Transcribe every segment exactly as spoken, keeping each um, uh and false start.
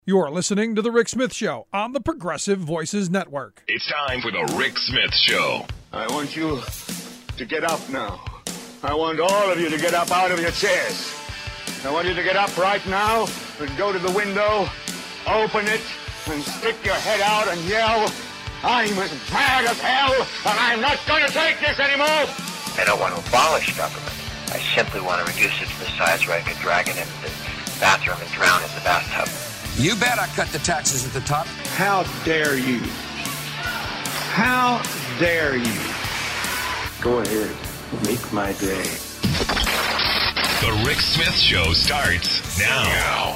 You're listening to The Rick Smith Show on the Progressive Voices Network. It's time for The Rick Smith Show. I want you to get up now. I want all of you to get up out of your chairs. I want you to get up right now and go to the window, open it, and stick your head out and yell, "I'm as mad as hell, and I'm not going to take this anymore!" I don't want to abolish government. I simply want to reduce it to the size where I could drag it into the bathroom and drown in the bathtub. You bet I cut the taxes at the top. How dare you? How dare you? Go ahead. Make my day. The Rick Smith Show starts now.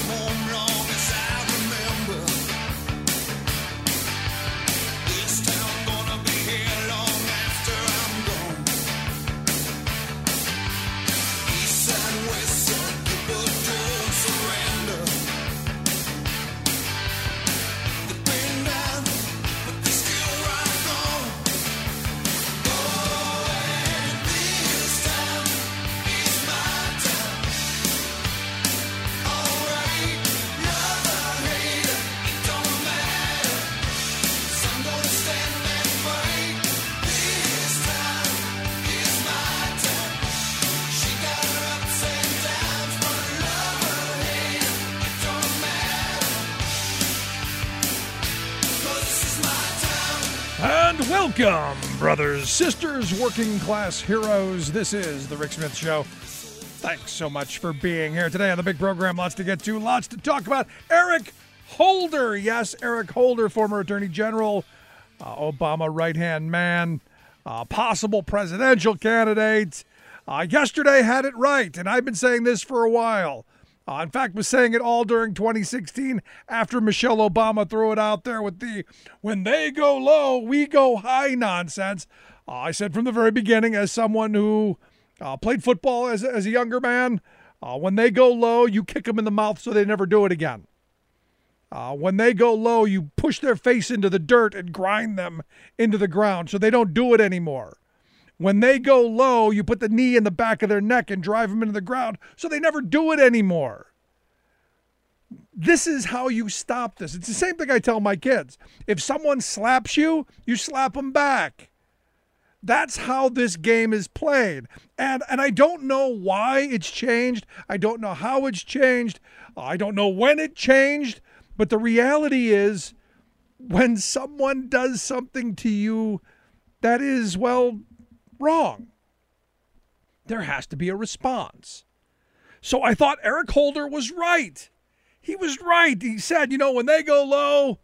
Welcome, brothers, sisters, working class heroes. This is The Rick Smith Show. Thanks so much for being here today on the big program. Lots to get to, lots to talk about. Eric Holder. Yes, Eric Holder, former Attorney General, uh, Obama right-hand man, uh, possible presidential candidate. Uh, yesterday had it right, and I've been saying this for a while. Uh, in fact, was saying it all during twenty sixteen after Michelle Obama threw it out there with the "when they go low, we go high" nonsense. Uh, I said from the very beginning, as someone who uh, played football as, as a younger man, uh, when they go low, you kick them in the mouth so they never do it again. Uh, when they go low, you push their face into the dirt and grind them into the ground so they don't do it anymore. When they go low, you put the knee in the back of their neck and drive them into the ground so they never do it anymore. This is how you stop this. It's the same thing I tell my kids. If someone slaps you, you slap them back. That's how this game is played. And and I don't know why it's changed. I don't know how it's changed. I don't know when it changed. But the reality is, when someone does something to you that is, well, wrong, there has to be a response. So I thought Eric Holder was right. He was right. He said, you know, when they go low,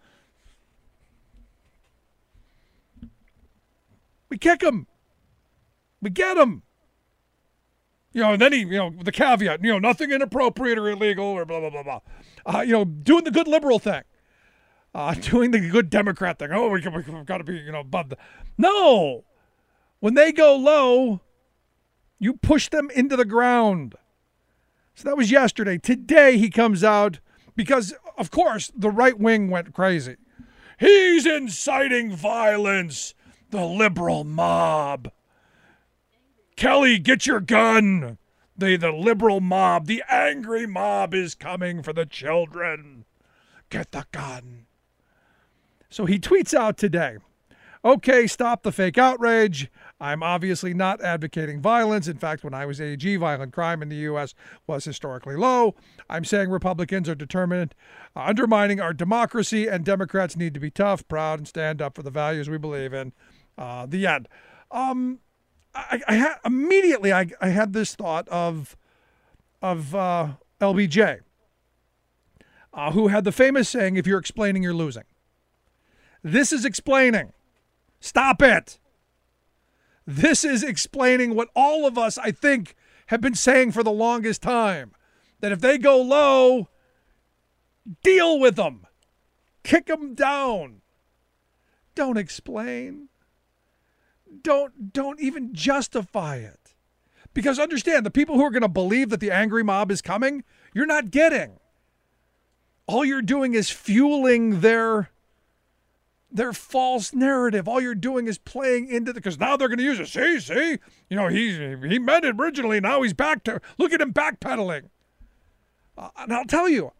we kick them. We get them. You know, and then he, you know, the caveat, you know, nothing inappropriate or illegal or blah, blah, blah, blah. Uh, you know, doing the good liberal thing. Uh, doing the good Democrat thing. Oh, we, we've got to be, you know, above the... No! When they go low, you push them into the ground. So that was yesterday. Today he comes out because, of course, the right wing went crazy. He's inciting violence. The liberal mob. Kelly, get your gun. The, the liberal mob, the angry mob is coming for the children. Get the gun. So he tweets out today, okay, stop the fake outrage. I'm obviously not advocating violence. In fact, when I was A G, violent crime in the U S was historically low. I'm saying Republicans are determined, uh, undermining our democracy, and Democrats need to be tough, proud, and stand up for the values we believe in. Uh, the end. Um, I, I had immediately I, I had this thought of of uh, L B J, uh, who had the famous saying, "If you're explaining, you're losing." This is explaining. Stop it. This is explaining what all of us, I think, have been saying for the longest time. That if they go low, deal with them. Kick them down. Don't explain. Don't, don't even justify it. Because understand, the people who are going to believe that the angry mob is coming, you're not getting. All you're doing is fueling their... their false narrative. All you're doing is playing into the, because now they're going to use it. See, see, you know, he he meant it originally. Now he's back to, look at him backpedaling. Uh, and I'll tell you,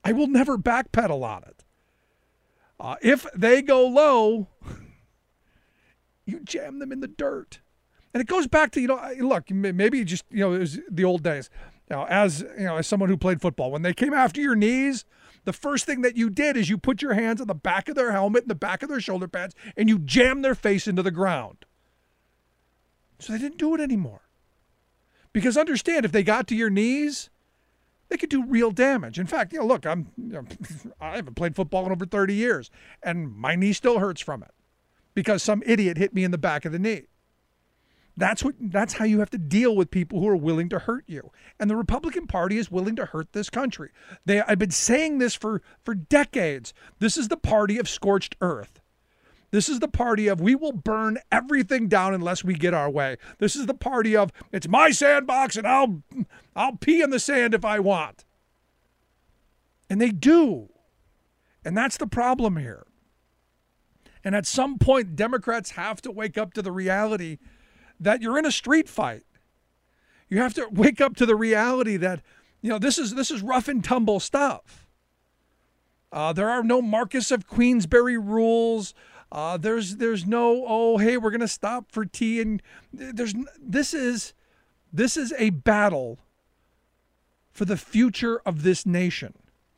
I will never backpedal on it. Uh, if they go low, you jam them in the dirt. And it goes back to, you know, look, maybe just, you know, it was the old days. You know, as, you know, as someone who played football, when they came after your knees, the first thing that you did is you put your hands on the back of their helmet and the back of their shoulder pads, and you jam their face into the ground. So they didn't do it anymore. Because understand, if they got to your knees, they could do real damage. In fact, you know, look, I'm, you know, I haven't played football in over thirty years, and my knee still hurts from it because some idiot hit me in the back of the knee. That's what. That's how you have to deal with people who are willing to hurt you. And the Republican Party is willing to hurt this country. They, I've been saying this for, for decades. This is the party of scorched earth. This is the party of we will burn everything down unless we get our way. This is the party of it's my sandbox and I'll I'll pee in the sand if I want. And they do. And that's the problem here. And at some point, Democrats have to wake up to the reality that you're in a street fight. You have to wake up to the reality that, you know, this is this is rough and tumble stuff. Uh, there are no Marquess of Queensberry rules. Uh, there's there's no, oh, hey, we're gonna stop for tea, and there's this is this is a battle for the future of this nation.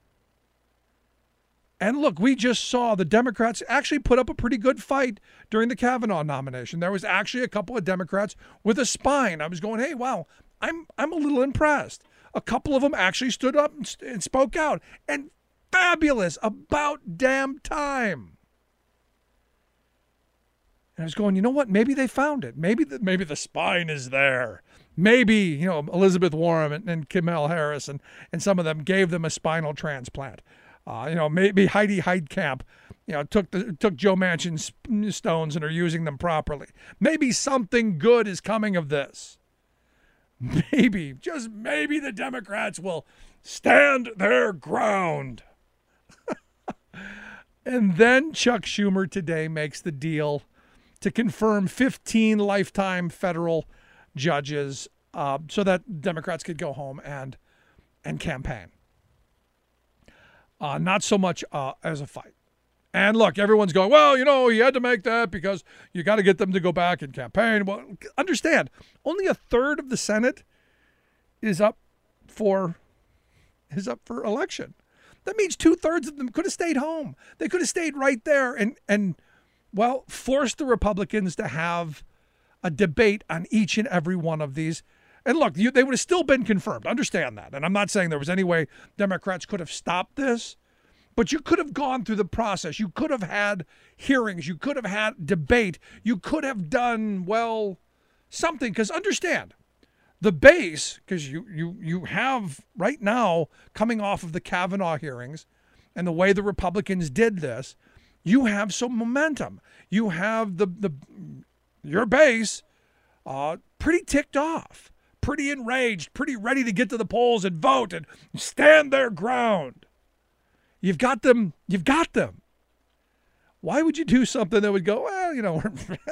And look, we just saw the Democrats actually put up a pretty good fight during the Kavanaugh nomination. There was actually a couple of Democrats with a spine. I was going, hey, wow, I'm I'm a little impressed. A couple of them actually stood up and, and spoke out. And fabulous, about damn time. And I was going, you know what? Maybe they found it. Maybe the, maybe the spine is there. Maybe, you know, Elizabeth Warren and, and Kamala Harris and, and some of them gave them a spinal transplant. Uh, you know, maybe Heidi Heitkamp, you know, took the took Joe Manchin's stones and are using them properly. Maybe something good is coming of this. Maybe, just maybe the Democrats will stand their ground. And then Chuck Schumer today makes the deal to confirm fifteen lifetime federal judges uh, so that Democrats could go home and and campaign. Uh, not so much uh, as a fight. And look, everyone's going, well, you know, he had to make that because you got to get them to go back and campaign. Well, understand, only a third of the Senate is up for is up for election. That means two thirds of them could have stayed home. They could have stayed right there and and well, forced the Republicans to have a debate on each and every one of these. And look, you, they would have still been confirmed. Understand that. And I'm not saying there was any way Democrats could have stopped this, but you could have gone through the process. You could have had hearings. You could have had debate. You could have done, well, something. Because understand, the base, because you, you, you have right now coming off of the Kavanaugh hearings and the way the Republicans did this, you have some momentum. You have the, the your base uh, pretty ticked off. Pretty enraged, pretty ready to get to the polls and vote and stand their ground. You've got them. You've got them. Why would you do something that would go, well, you know,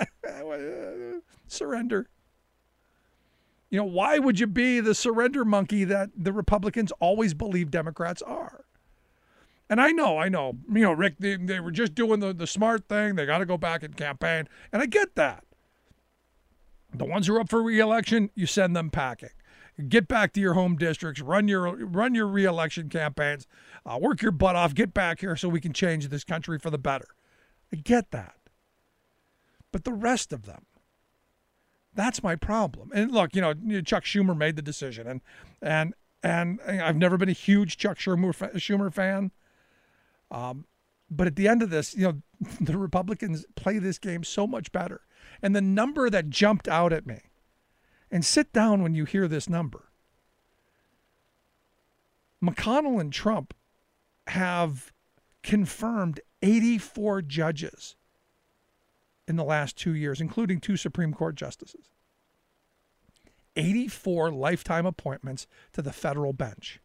surrender? You know, why would you be the surrender monkey that the Republicans always believe Democrats are? And I know, I know, you know, Rick, they, they were just doing the, the smart thing. They got to go back and campaign. And I get that. The ones who are up for re-election, you send them packing. Get back to your home districts, run your run your re-election campaigns, uh, work your butt off, get back here so we can change this country for the better. I get that. But the rest of them, that's my problem. And look, you know, Chuck Schumer made the decision, and and and I've never been a huge Chuck Schumer Schumer fan. Um, but at the end of this, you know, the Republicans play this game so much better. And the number that jumped out at me, and sit down when you hear this number. McConnell and Trump have confirmed eighty-four judges in the last two years, including two Supreme Court justices. eighty-four lifetime appointments to the federal bench.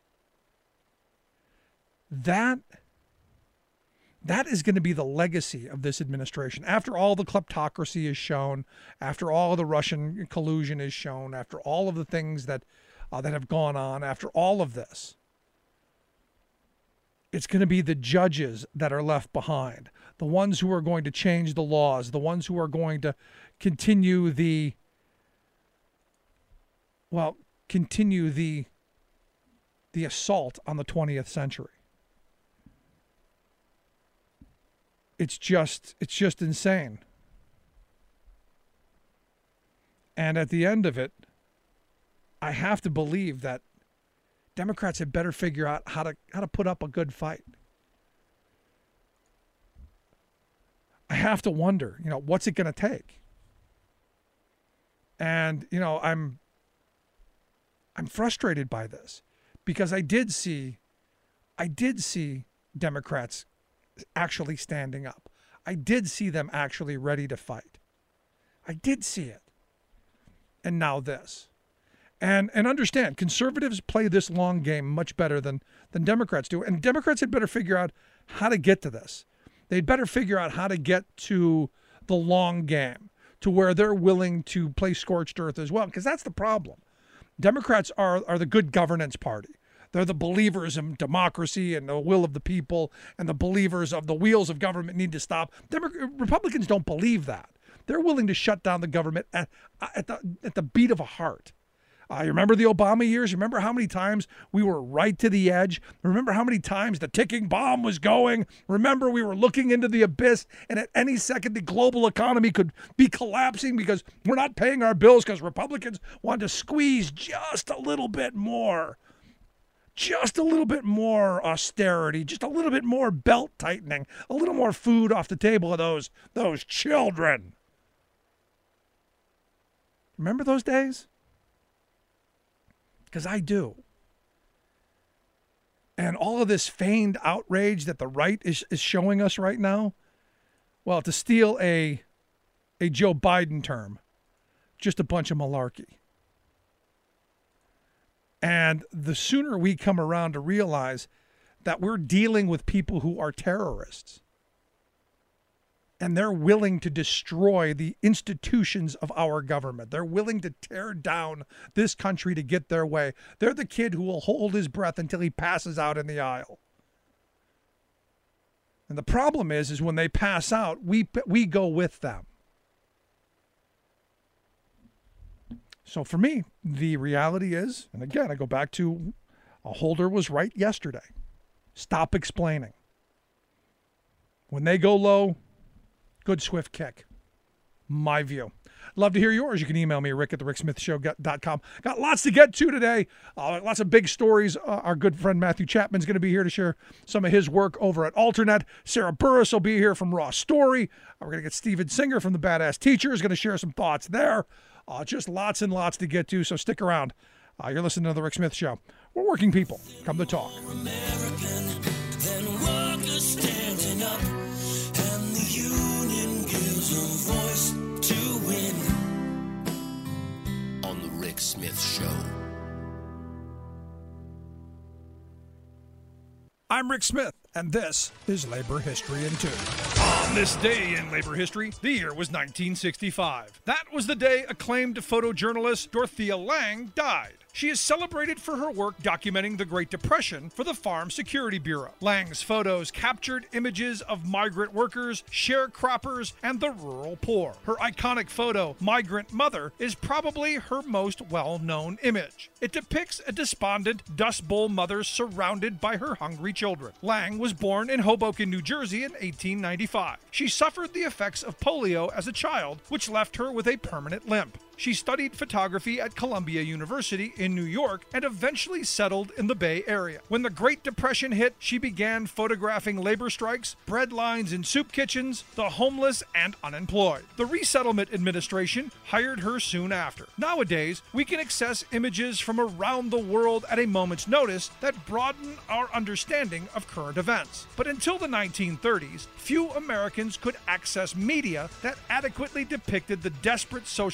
That That is going to be the legacy of this administration. After all the kleptocracy is shown, after all the Russian collusion is shown, after all of the things that uh, that have gone on, after all of this, It's going to be the judges that are left behind, the ones who are going to change the laws, the ones who are going to continue the, well, continue the, the assault on the twentieth century. It's just, it's just insane. And at the end of it, I have to believe that Democrats had better figure out how to how to put up a good fight. I have to wonder, you know, what's it going to take? And, you know, I'm I'm frustrated by this because I did see I did see Democrats actually standing up. I did see them actually ready to fight. I did see it. And now this. And and understand, conservatives play this long game much better than, than Democrats do. And Democrats had better figure out how to get to this. They'd better figure out how to get to the long game, to where they're willing to play scorched earth as well, because that's the problem. Democrats are, are the good governance party. They're the believers in democracy and the will of the people, and the believers of the wheels of government need to stop. Demo- Republicans don't believe that. They're willing to shut down the government at, at, the, at the beat of a heart. Uh, you remember the Obama years? You remember how many times we were right to the edge? Remember how many times the ticking bomb was going? Remember we were looking into the abyss, and at any second the global economy could be collapsing because we're not paying our bills because Republicans want to squeeze just a little bit more. Just a little bit more austerity, just a little bit more belt tightening, a little more food off the table of those, those children. Remember those days? Because I do. And all of this feigned outrage that the right is, is showing us right now, well, to steal a, a Joe Biden term, just a bunch of malarkey. And the sooner we come around to realize that we're dealing with people who are terrorists, and they're willing to destroy the institutions of our government. They're willing to tear down this country to get their way. They're the kid who will hold his breath until he passes out in the aisle. And the problem is, is when they pass out, we we go with them. So for me, the reality is, and again, I go back to a Holder was right yesterday. Stop explaining. When they go low, good swift kick. My view. Love to hear yours. You can email me, rick at the rick smith show dot com. Got lots to get to today. Uh, lots of big stories. Uh, our good friend Matthew Chapman's going to be here to share some of his work over at Alternet. Sarah Burris will be here from Raw Story. Uh, we're going to get Steven Singer from the Badass Teacher is going to share some thoughts there. Uh, just lots and lots to get to, so stick around. Uh, you're listening to The Rick Smith Show. We're working people. Come to talk. American, then workers standing up, and the union gives a voice to win. On The Rick Smith Show. I'm Rick Smith, and this is Labor History in Two. On this day in labor history, the year was nineteen sixty-five. That was the day acclaimed photojournalist Dorothea Lange died. She is celebrated for her work documenting the Great Depression for the Farm Security Bureau. Lange's photos captured images of migrant workers, sharecroppers, and the rural poor. Her iconic photo, Migrant Mother, is probably her most well-known image. It depicts a despondent Dust Bowl mother surrounded by her hungry children. Lange was born in Hoboken, New Jersey in eighteen ninety-five. She suffered the effects of polio as a child, which left her with a permanent limp. She studied photography at Columbia University in New York and eventually settled in the Bay Area. When the Great Depression hit, she began photographing labor strikes, bread lines in soup kitchens, the homeless, and unemployed. The Resettlement Administration hired her soon after. Nowadays, we can access images from around the world at a moment's notice that broaden our understanding of current events. But until the nineteen thirties, few Americans could access media that adequately depicted the desperate social conditions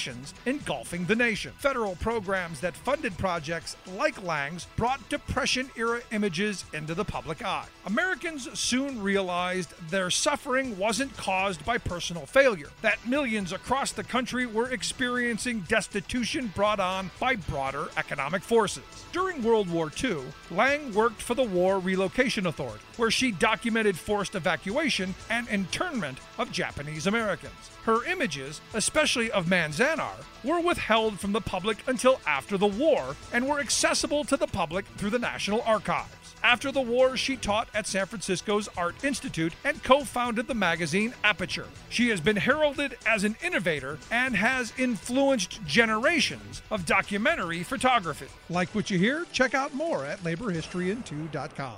conditions engulfing the nation. Federal programs that funded projects like Lang's brought Depression-era images into the public eye. Americans soon realized their suffering wasn't caused by personal failure, that millions across the country were experiencing destitution brought on by broader economic forces. During World War Two, Lang worked for the War Relocation Authority, where she documented forced evacuation and internment of Japanese Americans. Her images, especially of Manzanar, were withheld from the public until after the war and were accessible to the public through the National Archives. After the war, she taught at San Francisco's Art Institute and co-founded the magazine Aperture. She has been heralded as an innovator and has influenced generations of documentary photography. Like what you hear? Check out more at labor history in two dot com.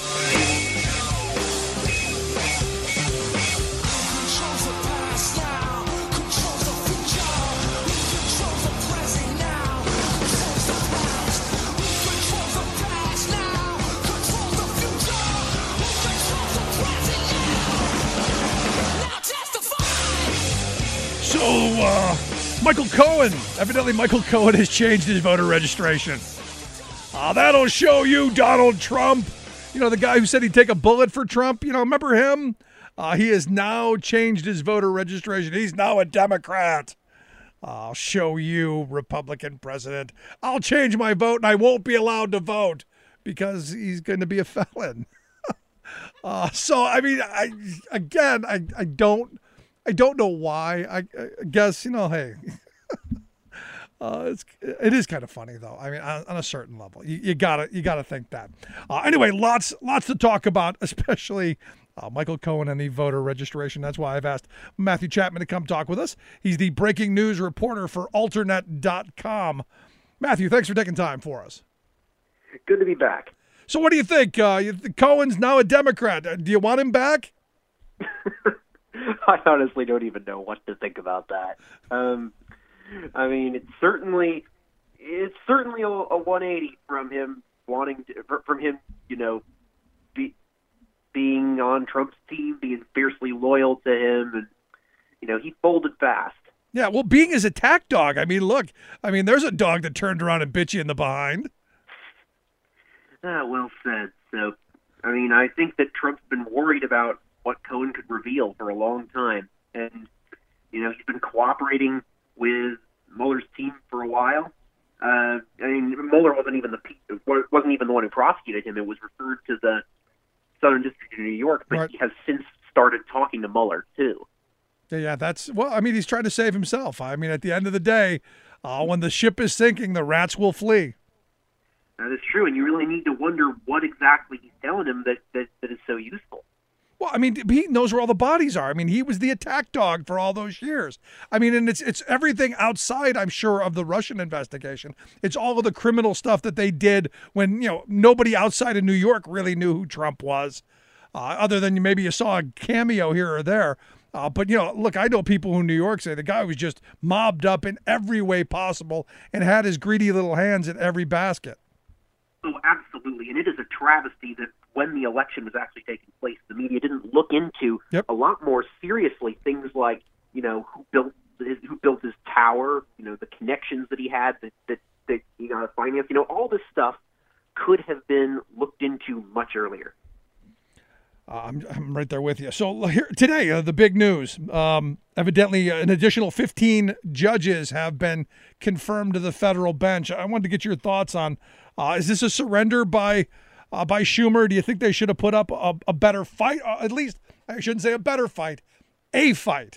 So, uh, Michael Cohen. Evidently, Michael Cohen has changed his voter registration. Uh, that'll show you, Donald Trump. You know, the guy who said he'd take a bullet for Trump. You know, remember him? Uh, he has now changed his voter registration. He's now a Democrat. I'll show you, Republican president. I'll change my vote, and I won't be allowed to vote because he's going to be a felon. uh, so, I mean, I again, I, I don't... I don't know why. I, I guess, you know, hey, uh, it's, it is kind of funny though. I mean, on, on a certain level, you, you gotta, you gotta think that. Uh, anyway, lots, lots to talk about, especially uh, Michael Cohen and the voter registration. That's why I've asked Matthew Chapman to come talk with us. He's the breaking news reporter for Alternet dot com. Matthew, thanks for taking time for us. Good to be back. So what do you think? Uh, you, Cohen's now a Democrat. Uh, do you want him back? I honestly don't even know what to think about that. Um, I mean, it's certainly it's certainly a, a one eighty from him wanting to, from him, you know, be, being on Trump's team, being fiercely loyal to him, and you know, he folded fast. Yeah, well, being his attack dog. I mean, look, I mean, there's a dog that turned around and bit you in the behind. Ah, well said. So, I mean, I think that Trump's been worried about what Cohen could reveal for a long time. And, you know, he's been cooperating with Mueller's team for a while. Uh, I mean, Mueller wasn't even the wasn't even the one who prosecuted him. It was referred to the Southern District of New York, but right. He has since started talking to Mueller, too. Yeah, yeah, that's, well, I mean, he's trying to save himself. I mean, at the end of the day, uh, when the ship is sinking, the rats will flee. That is true, and you really need to wonder what exactly he's telling him that, that, that is so useful. Well, I mean, he knows where all the bodies are. I mean, he was the attack dog for all those years. I mean, and it's it's everything outside, I'm sure, of the Russian investigation. It's all of the criminal stuff that they did when, you know, nobody outside of New York really knew who Trump was, uh, other than maybe you saw a cameo here or there. Uh, but, you know, look, I know people who in New York say the guy was just mobbed up in every way possible and had his greedy little hands in every basket. Oh, absolutely. And it is a travesty that when the election was actually taking place, the media didn't look into yep. a lot more seriously things like, you know, who built his, who built his tower, you know, the connections that he had, that, that, that he got financed, you know, all this stuff could have been looked into much earlier. Uh, I'm, I'm right there with you. So here today, uh, the big news. Um, evidently, an additional fifteen judges have been confirmed to the federal bench. I wanted to get your thoughts on, uh, is this a surrender by uh, by Schumer? Do you think they should have put up a, a better fight? Uh, at least, I shouldn't say a better fight, a fight.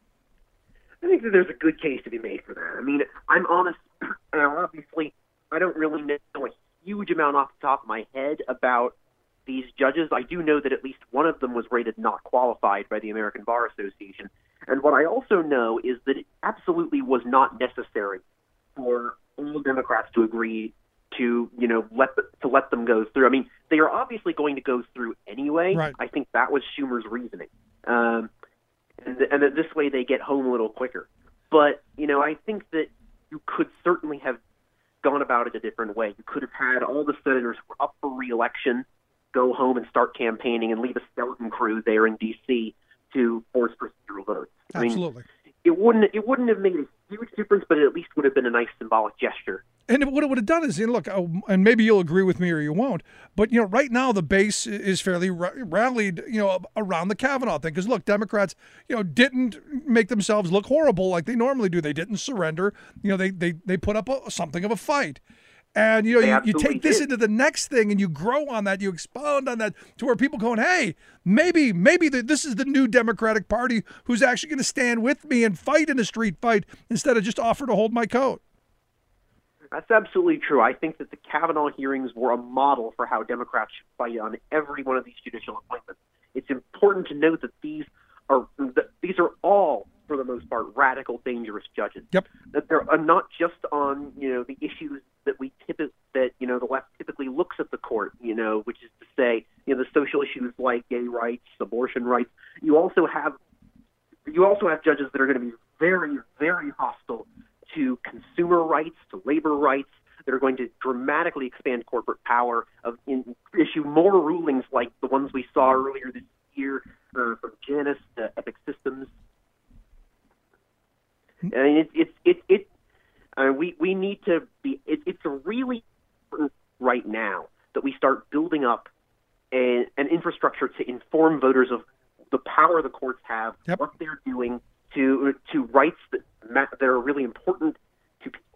I think that there's a good case to be made for that. I mean, I'm honest. Obviously, I don't really know a huge amount off the top of my head about these judges. I do know that at least one of them was rated not qualified by the American Bar Association. And what I also know is that it absolutely was not necessary for all Democrats to agree to, you know, let the, to let them go through. I mean, they are obviously going to go through anyway. Right. I think that was Schumer's reasoning. Um, and, and that this way they get home a little quicker. But, you know, I think that you could certainly have gone about it a different way. You could have had all the senators who were up for re-election go home and start campaigning and leave a skeleton crew there in D C to force procedural votes. I Absolutely. mean, it wouldn't it wouldn't have made a huge difference, but it at least would have been a nice symbolic gesture. And what it would have done is, you know, look, uh, and maybe you'll agree with me or you won't, but, you know, right now the base is fairly ra- rallied, you know, around the Kavanaugh thing. Because, look, Democrats, you know, didn't make themselves look horrible like they normally do. They didn't surrender. You know, they they, they put up a, something of a fight. And, you know, you, you take this did. into the next thing and you grow on that, you expound on that to where people going, hey, maybe, maybe the, this is the new Democratic Party who's actually going to stand with me and fight in a street fight instead of just offer to hold my coat. That's absolutely true. I think that the Kavanaugh hearings were a model for how Democrats should fight on every one of these judicial appointments. It's important to note that these are that these are all, for the most part, radical, dangerous judges. Yep. That they're not just on, you know, the issues that we typically that you know the left typically looks at the court, you know, which is to say, you know, the social issues like gay rights, abortion rights. You also have you also have judges that are going to be very, very hostile to consumer rights, to labor rights, that are going to dramatically expand corporate power, of in, issue more rulings like the ones we saw earlier this year uh, from Janus to Epic Systems. And it's it's it it uh, we we need to be. It, it's really important right now that we start building up a, an infrastructure to inform voters of the power the courts have, yep. what they're doing to to rights that that are really important to people.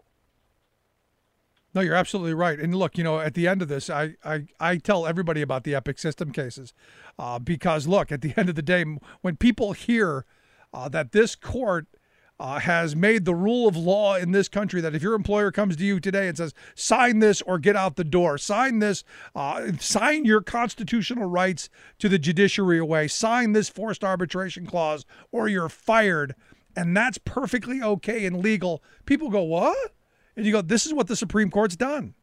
No, you're absolutely right. And look, you know, at the end of this, I I, I tell everybody about the Epic System cases uh, because, look, at the end of the day, when people hear uh, that this court uh, has made the rule of law in this country that if your employer comes to you today and says, sign this or get out the door, sign this, uh, sign your constitutional rights to the judiciary away, sign this forced arbitration clause or you're fired, and that's perfectly okay and legal, people go, what? And you go, this is what the Supreme Court's done.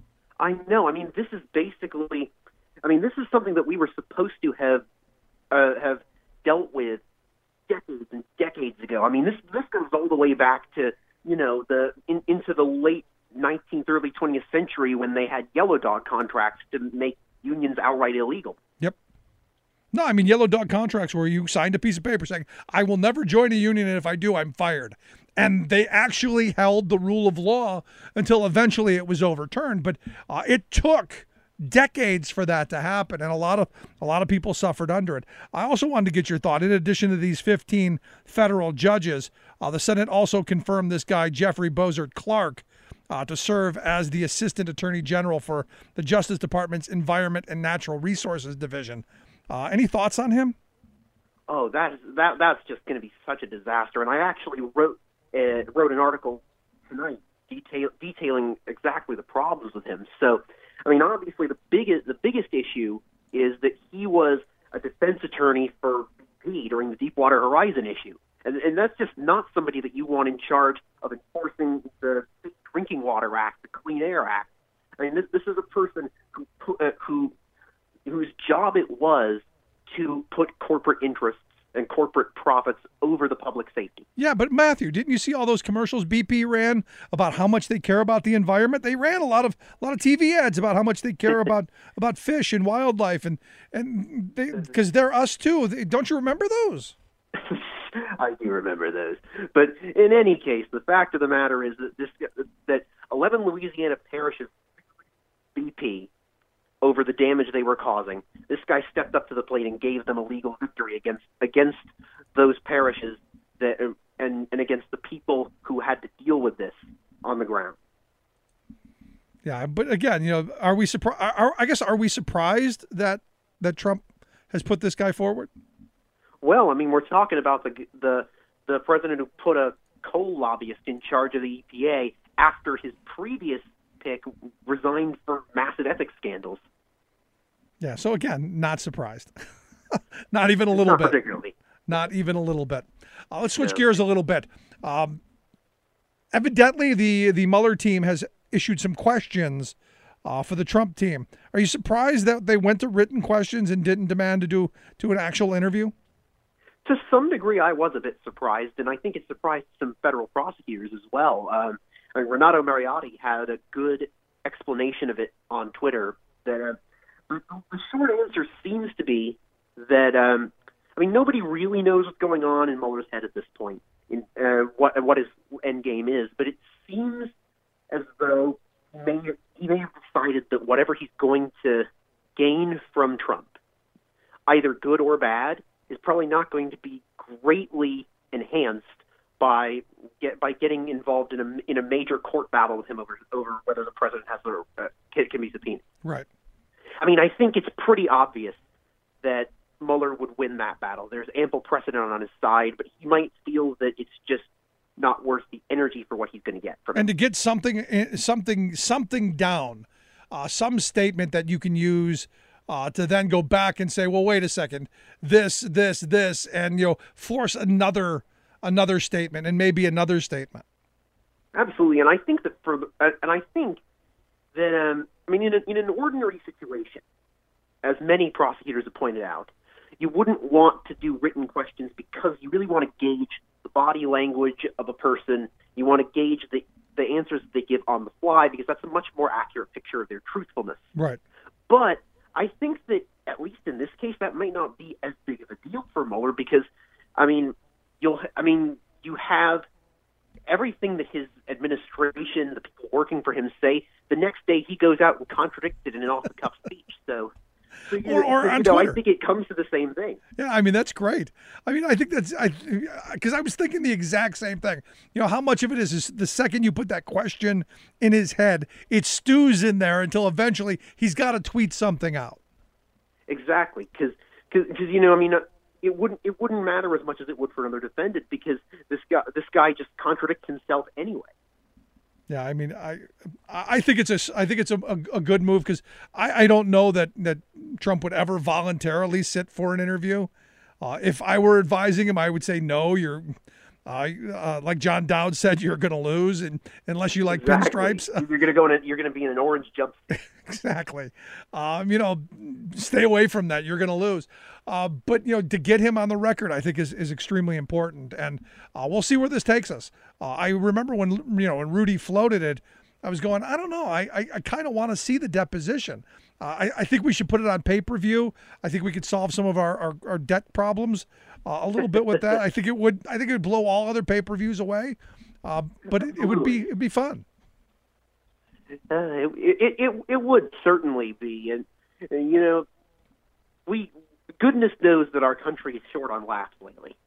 I know. I mean, this is basically, I mean, this is something that we were supposed to have uh, have dealt with decades and decades ago. I mean, this this goes all the way back to, you know, the in, into the late nineteenth, early twentieth century when they had yellow dog contracts to make unions outright illegal. Yep. No, I mean, yellow dog contracts where you signed a piece of paper saying, I will never join a union, and if I do, I'm fired. And they actually held the rule of law until eventually it was overturned. But uh, it took decades for that to happen, and a lot of a lot of people suffered under it. I also wanted to get your thought. In addition to these fifteen federal judges, uh, the Senate also confirmed this guy, Jeffrey Bozert Clark, uh, to serve as the Assistant Attorney General for the Justice Department's Environment and Natural Resources Division. Uh, any thoughts on him? Oh, that is that that's just going to be such a disaster. And I actually wrote uh, wrote an article tonight detail, detailing exactly the problems with him. So, I mean, obviously the biggest the biggest issue is that he was a defense attorney for B P during the Deepwater Horizon issue, and and that's just not somebody that you want in charge of enforcing the Drinking Water Act, the Clean Air Act. I mean, this this is a person who uh, who whose job it was to put corporate interests and corporate profits over the public safety. Yeah, but Matthew, didn't you see all those commercials B P ran about how much they care about the environment? They ran a lot of a lot of T V ads about how much they care about about fish and wildlife, and and they because they're us too. They, don't you remember those? I do remember those. But in any case, the fact of the matter is that this that eleven Louisiana parishes B P over the damage they were causing. This guy stepped up to the plate and gave them a legal victory against against those parishes that and, and against the people who had to deal with this on the ground. Yeah, but again, you know, are we surprised? I guess are we surprised that that Trump has put this guy forward? Well, I mean, we're talking about the the the president who put a coal lobbyist in charge of the E P A after his previous pick resigned for massive ethics scandals. Yeah, so again, not surprised. Not even a little not bit. Particularly. Not even a little bit. Uh, let's switch Yeah. gears a little bit. Um, evidently, the, the Mueller team has issued some questions uh, for the Trump team. Are you surprised that they went to written questions and didn't demand to do to an actual interview? To some degree, I was a bit surprised, and I think it surprised some federal prosecutors as well. Um, I mean, Renato Mariotti had a good explanation of it on Twitter. That uh, the short answer seems to be that um, I mean nobody really knows what's going on in Mueller's head at this point. In uh, what what his end game is, but it seems as though he may, he may have decided that whatever he's going to gain from Trump, either good or bad, is probably not going to be greatly enhanced by get by getting involved in a in a major court battle with him over over whether the president has a uh, can, can be subpoenaed. Right. I mean, I think it's pretty obvious that Mueller would win that battle. There's ample precedent on his side, but he might feel that it's just not worth the energy for what he's going to get from it. And to get something, something, something down, uh, some statement that you can use uh, to then go back and say, well, wait a second, this, this, this, and you know, force another, another statement, and maybe another statement. Absolutely, and I think that for, uh, and I think that, um, I mean, in, a, in an ordinary situation, as many prosecutors have pointed out, you wouldn't want to do written questions because you really want to gauge the body language of a person. You want to gauge the, the answers that they give on the fly because that's a much more accurate picture of their truthfulness. Right. But I think that, at least in this case, that might not be as big of a deal for Mueller because, I mean, you'll, I mean, you have everything that his administration, the people working for him say, the next day he goes out and contradicts it in an off-the-cuff speech. So... So, or or so, on you know, Twitter. I think it comes to the same thing. Yeah, I mean, that's great. I mean, I think that's I because I was thinking the exact same thing. You know, how much of it is, is the second you put that question in his head, it stews in there until eventually he's got to tweet something out. Exactly, because because you know, I mean, it wouldn't it wouldn't matter as much as it would for another defendant because this guy this guy just contradicts himself anyway. Yeah, I mean, I I think it's a I think it's a, a, a good move because I, I don't know that, that Trump would ever voluntarily sit for an interview. Uh, if I were advising him, I would say no. You're uh, uh, like John Dowd said, you're going to lose, and unless you like exactly. pinstripes, you're going to go in. A, you're going to be in an orange jumpsuit. Exactly. Um, you know, stay away from that. You're going to lose. Uh, but, you know, to get him on the record, I think is, is extremely important. And uh, we'll see where this takes us. Uh, I remember when, you know, when Rudy floated it, I was going, I don't know. I, I, I kind of want to see the deposition. Uh, I, I think we should put it on pay-per-view. I think we could solve some of our, our, our debt problems uh, a little bit with that. I think it would, I think it would blow all other pay-per-views away. Uh, but it, it would be, it'd be fun. Uh, it, it it it would certainly be, and, and you know, we goodness knows that our country is short on laughs lately.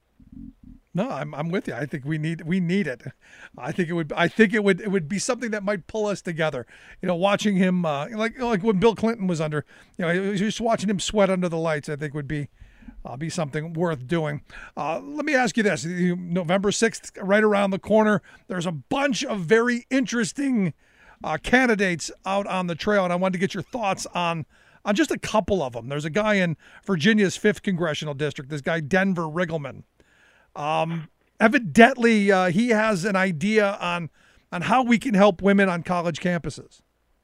No, I'm I'm with you. I think we need we need it. I think it would I think it would it would be something that might pull us together. You know, watching him uh, like like when Bill Clinton was under, you know, just watching him sweat under the lights, I think would be uh, be something worth doing. Uh, let me ask you this: November sixth, right around the corner. There's a bunch of very interesting Uh, candidates out on the trail, and I wanted to get your thoughts on on just a couple of them. There's a guy in Virginia's fifth congressional district, this guy Denver Riggleman. Um, evidently, uh, he has an idea on on how we can help women on college campuses.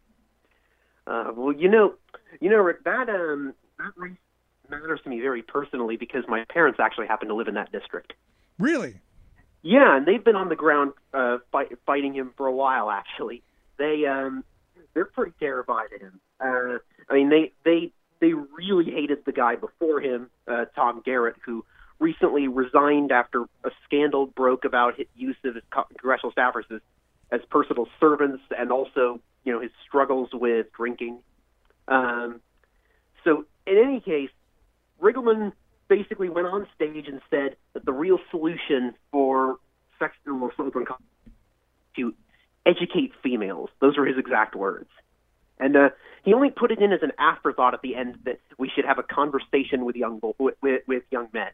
Uh, well, you know, you know, Rick, that um, that race matters to me very personally because my parents actually happen to live in that district. Really? Yeah, and they've been on the ground uh, fight, fighting him for a while, actually. They um they're pretty terrified of him. Uh, I mean they they they really hated the guy before him, uh, Tom Garrett, who recently resigned after a scandal broke about his use of his congressional staffers as, as personal servants, and also you know his struggles with drinking. Um, so in any case, Riggleman basically went on stage and said that the real solution for sexual assault on college to educate females. Those are his exact words. And uh, he only put it in as an afterthought at the end that we should have a conversation with young with, with, with young men.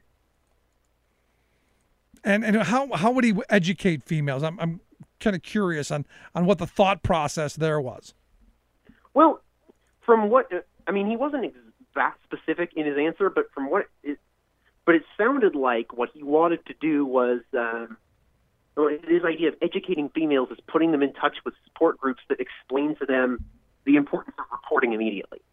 And and how how would he educate females? I'm I'm kind of curious on, on what the thought process there was. Well, from what I mean, he wasn't ex- that specific in his answer, but from what it, but it sounded like what he wanted to do was. Um, His idea of educating females is putting them in touch with support groups that explain to them the importance of reporting immediately.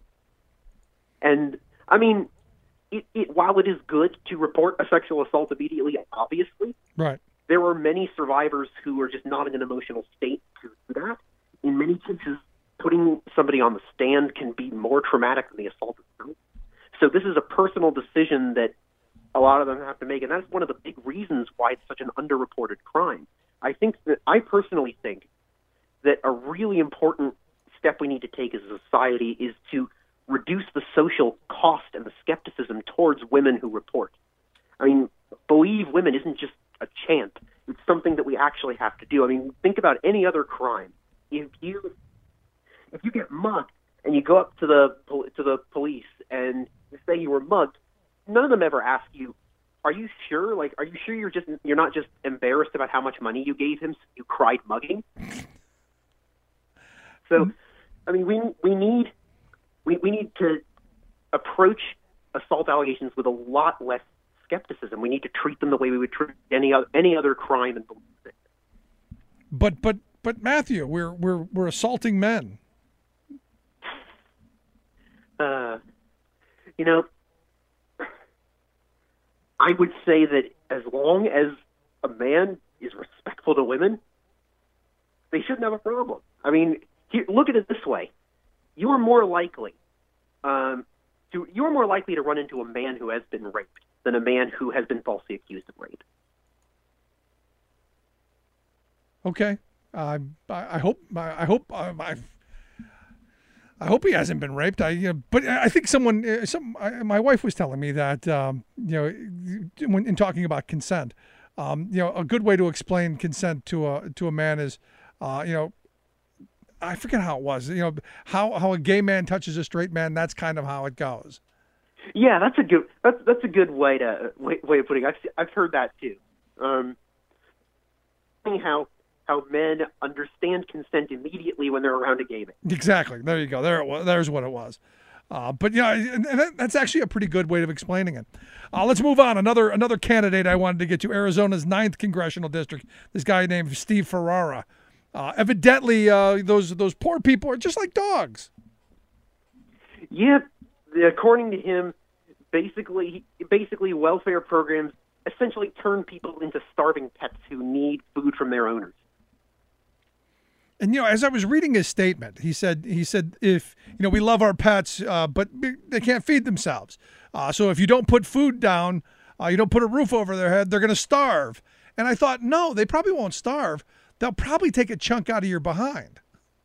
And, I mean, it, it, while it is good to report a sexual assault immediately, obviously, right, there are many survivors who are just not in an emotional state to do that. In many cases, putting somebody on the stand can be more traumatic than the assault itself. So this is a personal decision that a lot of them have to make, and that's one of the big reasons why it's such an underreported crime. I think that I personally think that a really important step we need to take as a society is to reduce the social cost and the skepticism towards women who report. I mean, believe women isn't just a chant. It's something that we actually have to do. I mean, think about any other crime. If you if you get mugged and you go up to the to the police and you say you were mugged, none of them ever ask you, "Are you sure? Like, are you sure you're just you're not just embarrassed about how much money you gave him? So you cried mugging." So, I mean, we we need we we need to approach assault allegations with a lot less skepticism. We need to treat them the way we would treat any other any other crime and believe it. But but but Matthew, we're we're we're assaulting men. Uh, you know, I would say that as long as a man is respectful to women, they shouldn't have a problem. I mean, here, look at it this way: you are more likely um, to you are more likely to run into a man who has been raped than a man who has been falsely accused of rape. Okay, uh, I, I hope I, I hope uh, I. I hope he hasn't been raped. I, you know, but I think someone, uh, some, I, my wife was telling me that, um, you know, when in talking about consent, um, you know, a good way to explain consent to a to a man is, uh, you know, I forget how it was. You know, how how a gay man touches a straight man. That's kind of how it goes. Yeah, that's a good that's that's a good way to way, way of putting it. I've I've heard that too. Um, how. How men understand consent immediately when they're around a gay man. Exactly. There you go. There it was. There's what it was. Uh, but yeah, and, and that, that's actually a pretty good way of explaining it. Uh, let's move on. Another another candidate I wanted to get to, Arizona's ninth congressional district. This guy named Steve Ferrara. Uh, evidently, uh, those those poor people are just like dogs. Yeah, according to him, basically basically welfare programs essentially turn people into starving pets who need food from their owners. And, you know, as I was reading his statement, he said, he said, if, you know, we love our pets, uh, but they can't feed themselves. Uh, so if you don't put food down, uh, you don't put a roof over their head, they're going to starve. And I thought, no, they probably won't starve. They'll probably take a chunk out of your behind.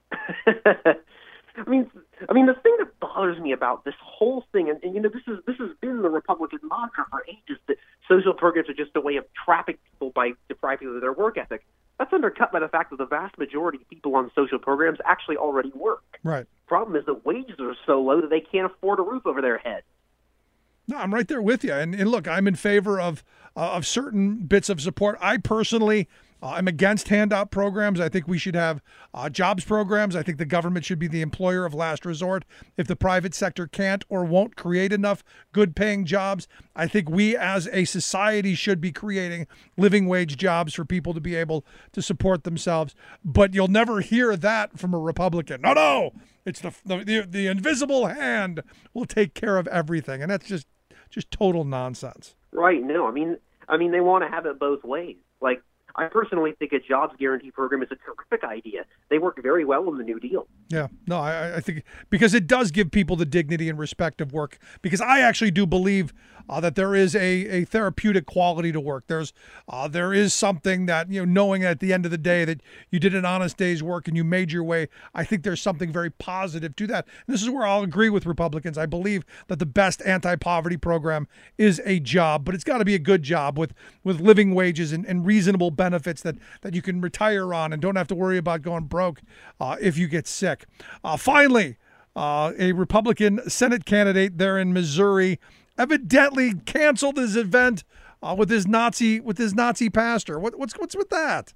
I mean, I mean, the thing that bothers me about this whole thing, and, and you know, this is this has been the Republican mantra for ages, that social programs are just a way of trapping people by depriving them of their work ethic. That's undercut by the fact that the vast majority of people on social programs actually already work. Right. Problem is that wages are so low that they can't afford a roof over their head. No, I'm right there with you. And, and look, I'm in favor of uh, of certain bits of support. I personally, uh, I'm against handout programs. I think we should have uh, jobs programs. I think the government should be the employer of last resort. If the private sector can't or won't create enough good-paying jobs, I think we as a society should be creating living wage jobs for people to be able to support themselves. But you'll never hear that from a Republican. No, no, it's the the, the, the invisible hand will take care of everything, and that's just just total nonsense. Right. No, I mean, I mean, they want to have it both ways. Like, I personally think a jobs guarantee program is a terrific idea. They work very well in the New Deal. Yeah, no, I, I think because it does give people the dignity and respect of work. Because I actually do believe uh, that there is a, a therapeutic quality to work. There's uh, there is something that, you know, knowing at the end of the day that you did an honest day's work and you made your way. I think there's something very positive to that. And this is where I'll agree with Republicans. I believe that the best anti-poverty program is a job, but it's got to be a good job with with living wages and, and reasonable benefits that that you can retire on and don't have to worry about going broke uh, if you get sick. Uh, finally, uh, a Republican Senate candidate there in Missouri evidently canceled his event uh, with his Nazi with his Nazi pastor. What, what's what's with that?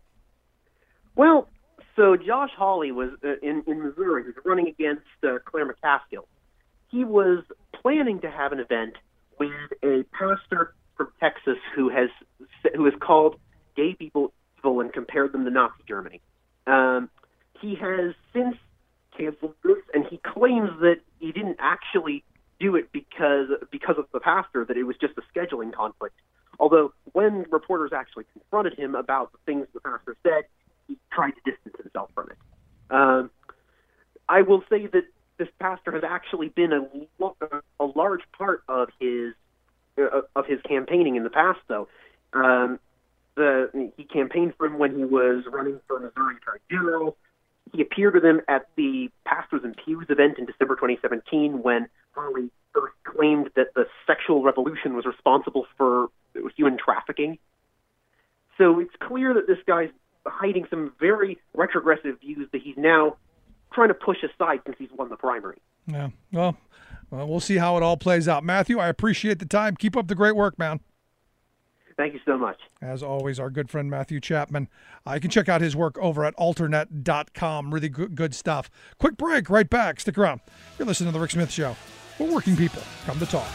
Well, so Josh Hawley was uh, in in Missouri. He was running against uh, Claire McCaskill. He was planning to have an event with a pastor from Texas who has who has called gay people evil and compared them to Nazi Germany. Um, he has since canceled this, and he claims that he didn't actually do it because because of the pastor, that it was just a scheduling conflict. Although when reporters actually confronted him about the things the pastor said, he tried to distance himself from it. Um, I will say that this pastor has actually been a, a large part of his uh, of his campaigning in the past, though. Um, the he campaigned for him when he was running for Missouri Attorney General. He appeared with him at the Pastors and Pews event in December twenty seventeen when Hawley first claimed that the sexual revolution was responsible for human trafficking. So it's clear that this guy's hiding some very retrogressive views that he's now trying to push aside since he's won the primary. Yeah, well, well, we'll see how it all plays out. Matthew, I appreciate the time. Keep up the great work, man. Thank you so much. As always, our good friend Matthew Chapman. Uh, you can check out his work over at alternet dot com. Really good, good stuff. Quick break, right back. Stick around. You're listening to The Rick Smith Show, where working people come to talk.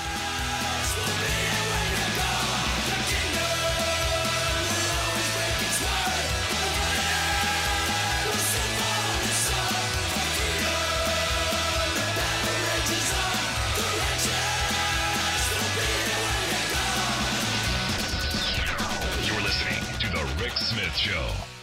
Smith Show.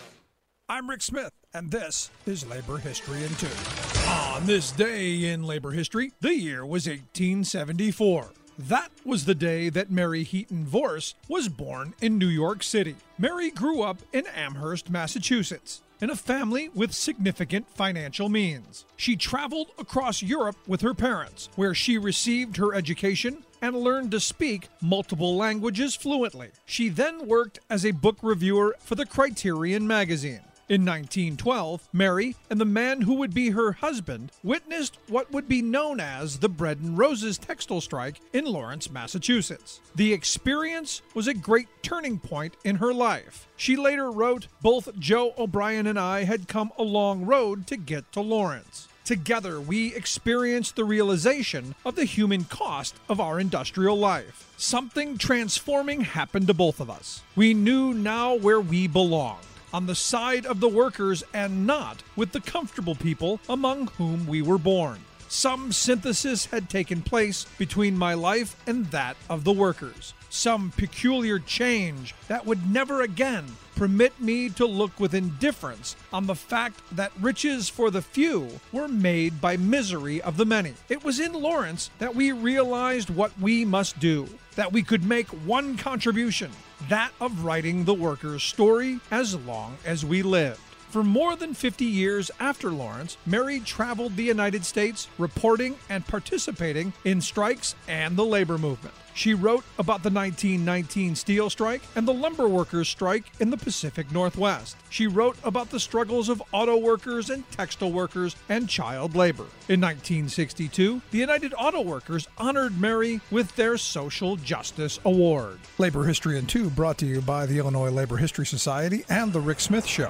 I'm Rick Smith, and this is Labor History in Two. On this day in labor history, the year was eighteen seventy-four. That was the day that Mary Heaton Vorse was born in New York City. Mary grew up in Amherst, Massachusetts, in a family with significant financial means. She traveled across Europe with her parents, where she received her education and learned to speak multiple languages fluently. She then worked as a book reviewer for the Criterion magazine. In nineteen twelve, Mary and the man who would be her husband witnessed what would be known as the Bread and Roses textile strike in Lawrence, Massachusetts. The experience was a great turning point in her life. She later wrote, "Both Joe O'Brien and I had come a long road to get to Lawrence. Together, we experienced the realization of the human cost of our industrial life. Something transforming happened to both of us. We knew now where we belonged, on the side of the workers and not with the comfortable people among whom we were born. Some synthesis had taken place between my life and that of the workers. Some peculiar change that would never again permit me to look with indifference on the fact that riches for the few were made by misery of the many. It was in Lawrence that we realized what we must do, that we could make one contribution, that of writing the workers' story as long as we lived." For more than fifty years after Lawrence, Mary traveled the United States, reporting and participating in strikes and the labor movement. She wrote about the nineteen nineteen steel strike and the lumber workers' strike in the Pacific Northwest. She wrote about the struggles of auto workers and textile workers and child labor. In nineteen sixty-two, the United Auto Workers honored Mary with their Social Justice Award. Labor History in Two brought to you by the Illinois Labor History Society and The Rick Smith Show.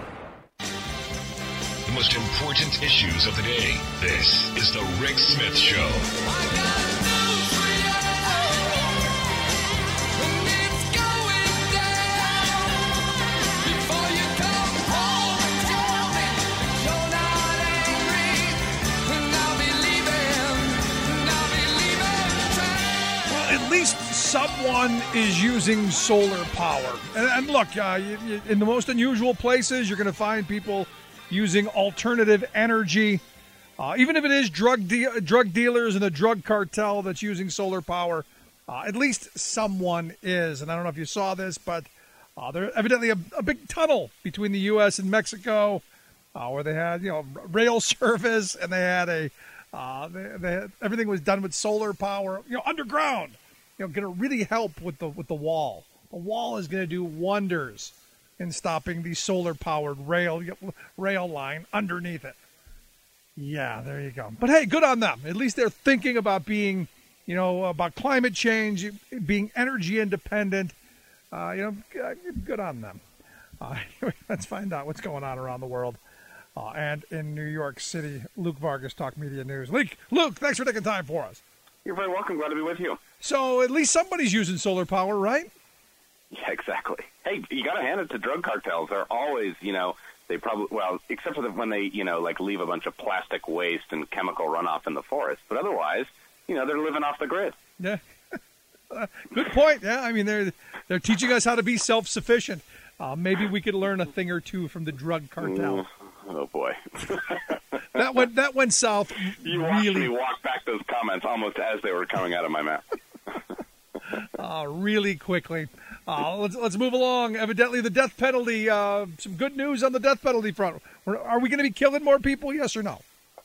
The most important issues of the day. This is The Rick Smith Show. At least someone is using solar power. And, and look, uh, you, you, in the most unusual places, you're going to find people using alternative energy. Uh, even if it is drug de- drug dealers and a drug cartel that's using solar power, uh, at least someone is. And I don't know if you saw this, but uh, there's evidently a, a big tunnel between the U S and Mexico uh, where they had, you know, rail service, and they had a Uh, they, they had, everything was done with solar power, you know, underground. You know, going to really help with the with the wall. The wall is going to do wonders in stopping the solar-powered rail rail line underneath it. Yeah, there you go. But hey, good on them. At least they're thinking about being, you know, about climate change, being energy independent. Uh, you know, good on them. Uh, let's find out what's going on around the world. Uh, and in New York City, Luke Vargas, Talk Media News. Luke, Luke, thanks for taking time for us. You're very welcome. Glad to be with you. So at least somebody's using solar power, right? Yeah, exactly. Hey, you got to hand it to drug cartels. They're always, you know, they probably, well, except for the, when they, you know, like leave a bunch of plastic waste and chemical runoff in the forest. But otherwise, you know, they're living off the grid. Yeah. uh, good point. Yeah, I mean, they're they're teaching us how to be self-sufficient. Uh, maybe we could learn a thing or two from the drug cartel. Mm, oh, boy. that went that went south. You really... watched me walk back those comments almost as they were coming out of my mouth. uh, really quickly. Uh, let's let's move along. Evidently, the death penalty. Uh, some good news on the death penalty front. Are we going to be killing more people? Yes or no?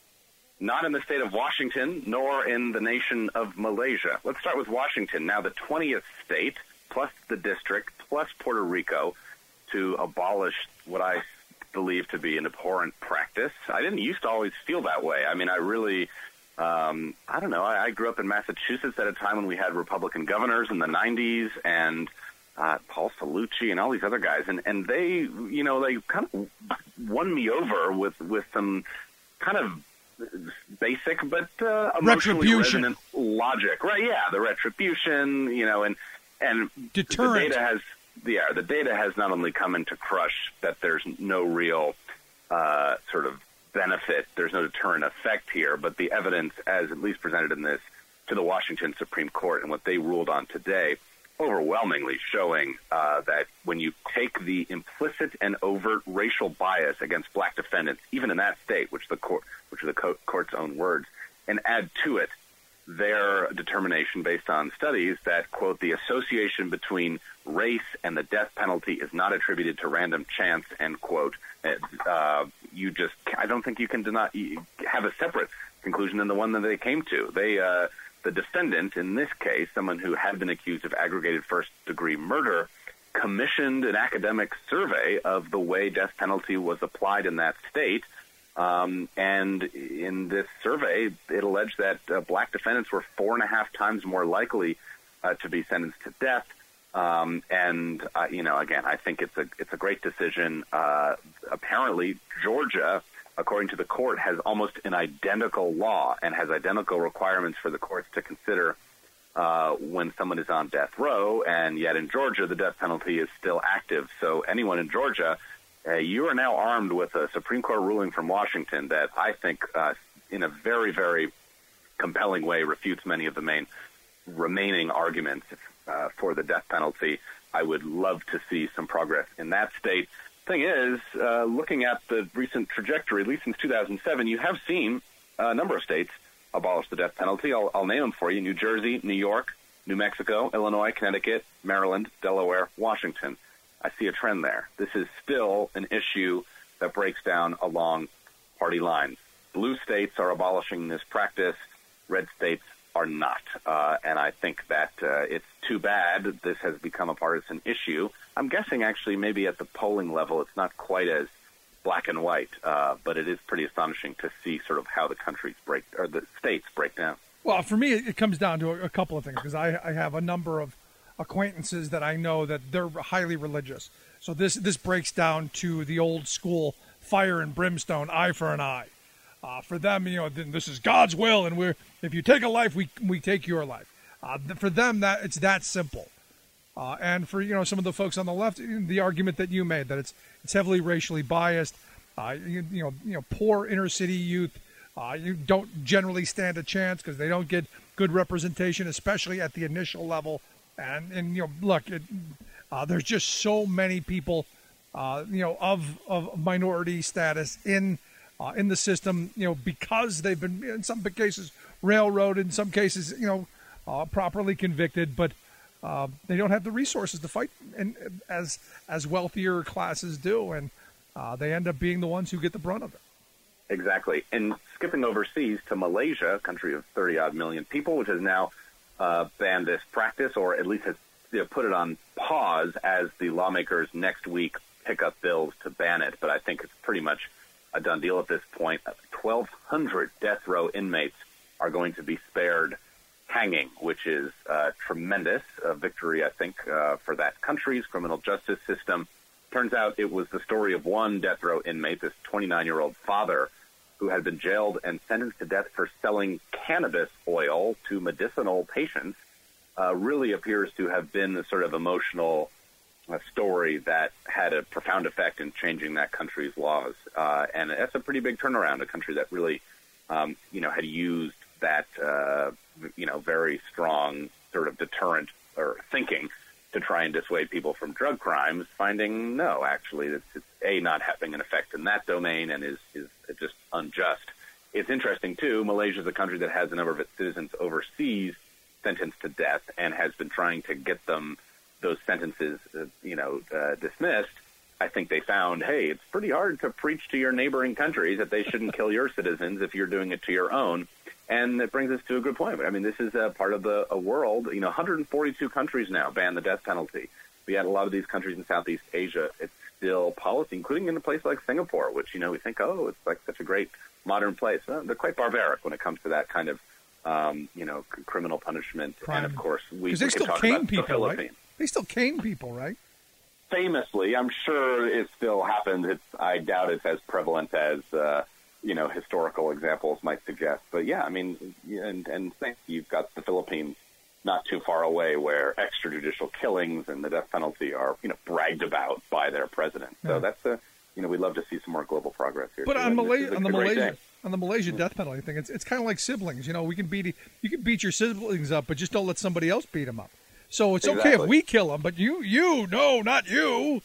Not in the state of Washington, nor in the nation of Malaysia. Let's start with Washington. Now, the twentieth state, plus the district, plus Puerto Rico, to abolish what I believe to be an abhorrent practice. I didn't used to always feel that way. I mean, I really, um, I don't know. I, I grew up in Massachusetts at a time when we had Republican governors in the nineties, and uh, Paul Cellucci and all these other guys, and, and they, you know, they kind of won me over with, with some kind of basic but uh, emotionally resonant logic, right? Yeah, the retribution, you know, and and deterrent. The data has, yeah, the data has not only come into crush that there's no real uh, sort of benefit, there's no deterrent effect here, but the evidence, as at least presented in this to the Washington Supreme Court and what they ruled on today, overwhelmingly showing uh, that when you take the implicit and overt racial bias against black defendants, even in that state, which the court, which are the co- court's own words, and add to it their determination based on studies that, quote, the association between race and the death penalty is not attributed to random chance, end quote. Uh, you just, I don't think you can deny, have a separate conclusion than the one that they came to. They, uh, the defendant, in this case, someone who had been accused of aggravated first-degree murder, commissioned an academic survey of the way death penalty was applied in that state. Um, and in this survey, it alleged that uh, black defendants were four and a half times more likely uh, to be sentenced to death. Um, and, uh, you know, again, I think it's a it's a great decision. Uh, apparently, Georgia, according to the court, has almost an identical law and has identical requirements for the courts to consider uh, when someone is on death row. And yet in Georgia, the death penalty is still active. So anyone in Georgia, uh, you are now armed with a Supreme Court ruling from Washington that I think uh, in a very, very compelling way refutes many of the main remaining arguments uh, for the death penalty. I would love to see some progress in that state. Thing is, uh, looking at the recent trajectory, at least since two thousand seven, you have seen a number of states abolish the death penalty. I'll, I'll name them for you: New Jersey, New York, New Mexico, Illinois, Connecticut, Maryland, Delaware, Washington. I see a trend there. This is still an issue that breaks down along party lines. Blue states are abolishing this practice. Red states are not. Uh, and I think that uh, it's too bad this has become a partisan issue. I'm guessing actually maybe at the polling level it's not quite as black and white, uh, but it is pretty astonishing to see sort of how the countries break, or the states break down. Well, for me, it comes down to a, a couple of things, because I, I have a number of acquaintances that I know that they're highly religious. So this this breaks down to the old school fire and brimstone, eye for an eye. Uh, for them, you know, this is God's will, and we're if you take a life, we we take your life. Uh, for them, that it's that simple. Uh, and for you know some of the folks on the left, the argument that you made that it's it's heavily racially biased. Uh, you, you know, you know, poor inner city youth, uh, you don't generally stand a chance because they don't get good representation, especially at the initial level. And and you know, look, it, uh, there's just so many people, uh, you know, of of minority status in. Uh, in the system, you know, because they've been, in some cases, railroaded, in some cases, you know, uh, properly convicted, but uh, they don't have the resources to fight and, as as wealthier classes do, and uh, they end up being the ones who get the brunt of it. Exactly. And skipping overseas to Malaysia, a country of thirty-odd million people, which has now uh, banned this practice, or at least has you know, put it on pause as the lawmakers next week pick up bills to ban it. But I think it's pretty much a done deal at this point. twelve hundred death row inmates are going to be spared hanging, which is uh, tremendous a victory, I think, uh, for that country's criminal justice system. Turns out it was the story of one death row inmate, this twenty-nine-year-old father, who had been jailed and sentenced to death for selling cannabis oil to medicinal patients, uh, really appears to have been the sort of emotional a story that had a profound effect in changing that country's laws. Uh, and that's a pretty big turnaround, a country that really, um, you know, had used that, uh, you know, very strong sort of deterrent or thinking to try and dissuade people from drug crimes, finding, no, actually, it's, it's A, not having an effect in that domain and is, is just unjust. It's interesting, too, Malaysia is a country that has a number of its citizens overseas, sentenced to death and has been trying to get them those sentences, uh, you know, uh, dismissed, I think they found, hey, it's pretty hard to preach to your neighboring countries that they shouldn't kill your citizens if you're doing it to your own. And it brings us to a good point. I mean, this is a part of the a world, you know, one hundred forty-two countries now ban the death penalty. But yet a lot of these countries in Southeast Asia, it's still policy, including in a place like Singapore, which, you know, we think, oh, it's like such a great modern place. Uh, they're quite barbaric when it comes to that kind of, um, you know, c- criminal punishment. Crime. And, of course, we, we they can still talk cane about people, the Philippines. right? They still cane people, right? Famously, I'm sure it still happens. It's, I doubt it's as prevalent as, uh, you know, historical examples might suggest. But, yeah, I mean, and, and think you've got the Philippines not too far away where extrajudicial killings and the death penalty are, you know, bragged about by their president. So yeah. that's a, you know, we'd love to see some more global progress here. But too. on, Malay- a, on the Malaysia, Malaysia on the Malaysia death penalty thing, it's it's kind of like siblings. You know, we can beat you can beat your siblings up, but just don't let somebody else beat them up. So it's Exactly. okay if we kill them, but you you no, not you.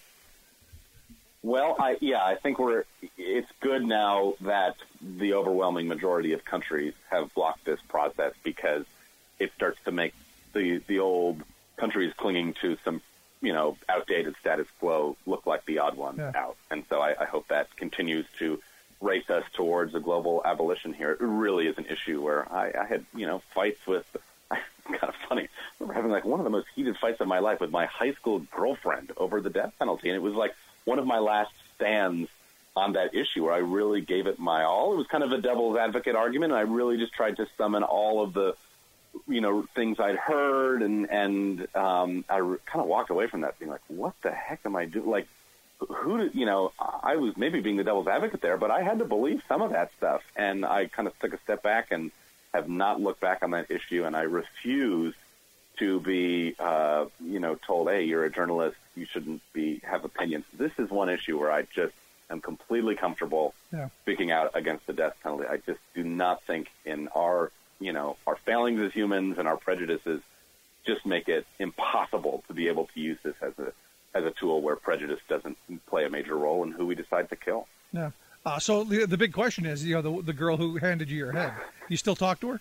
Well, I, yeah, I think we're. It's good now that the overwhelming majority of countries have blocked this process because it starts to make the the old countries clinging to some, you know, outdated status quo look like the odd one Yeah. out. And so I, I hope that continues to race us towards a global abolition here. It really is an issue where I, I had, you know, fights with. Kind of funny. I remember having like one of the most heated fights of my life with my high school girlfriend over the death penalty, and it was like one of my last stands on that issue where I really gave it my all. It was kind of a devil's advocate argument, and I really just tried to summon all of the, you know, things I'd heard, and and um, I re- kind of walked away from that being like, what the heck am I doing? Like, who did, you know, I was maybe being the devil's advocate there, but I had to believe some of that stuff, and I kind of took a step back and have not looked back on that issue, and I refuse to be, uh, you know, told, hey, you're a journalist, you shouldn't be have opinions. This is one issue where I just am completely comfortable Yeah. speaking out against the death penalty. I just do not think in our, you know, our failings as humans and our prejudices just make it impossible to be able to use this as a as a tool where prejudice doesn't play a major role in who we decide to kill. Yeah. Uh, so the the big question is, you know, the the girl who handed you your head, you still talk to her?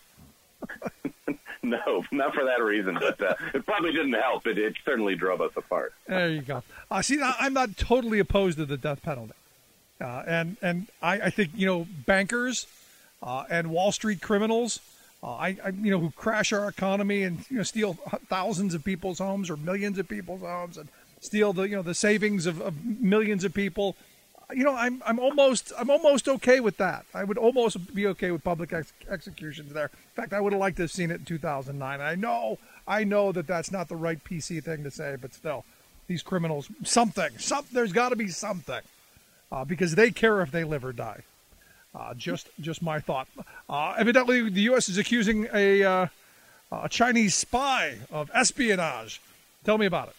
No, not for that reason, but uh, it probably didn't help. It, it certainly drove us apart. There you go. Uh, see, I- I'm not totally opposed to the death penalty, uh, and and I, I think, you know, bankers uh, and Wall Street criminals, uh, I, I you know, who crash our economy and, you know, steal thousands of people's homes or millions of people's homes and steal the you know the savings of, of millions of people. You know, I'm I'm almost I'm almost okay with that. I would almost be okay with public ex- executions there. In fact, I would have liked to have seen it in two thousand nine. I know I know that that's not the right P C thing to say, but still, these criminals, something, some there's got to be something, uh, because they care if they live or die. Uh, just just my thought. Uh, evidently, the U S is accusing a uh, a Chinese spy of espionage. Tell me about it.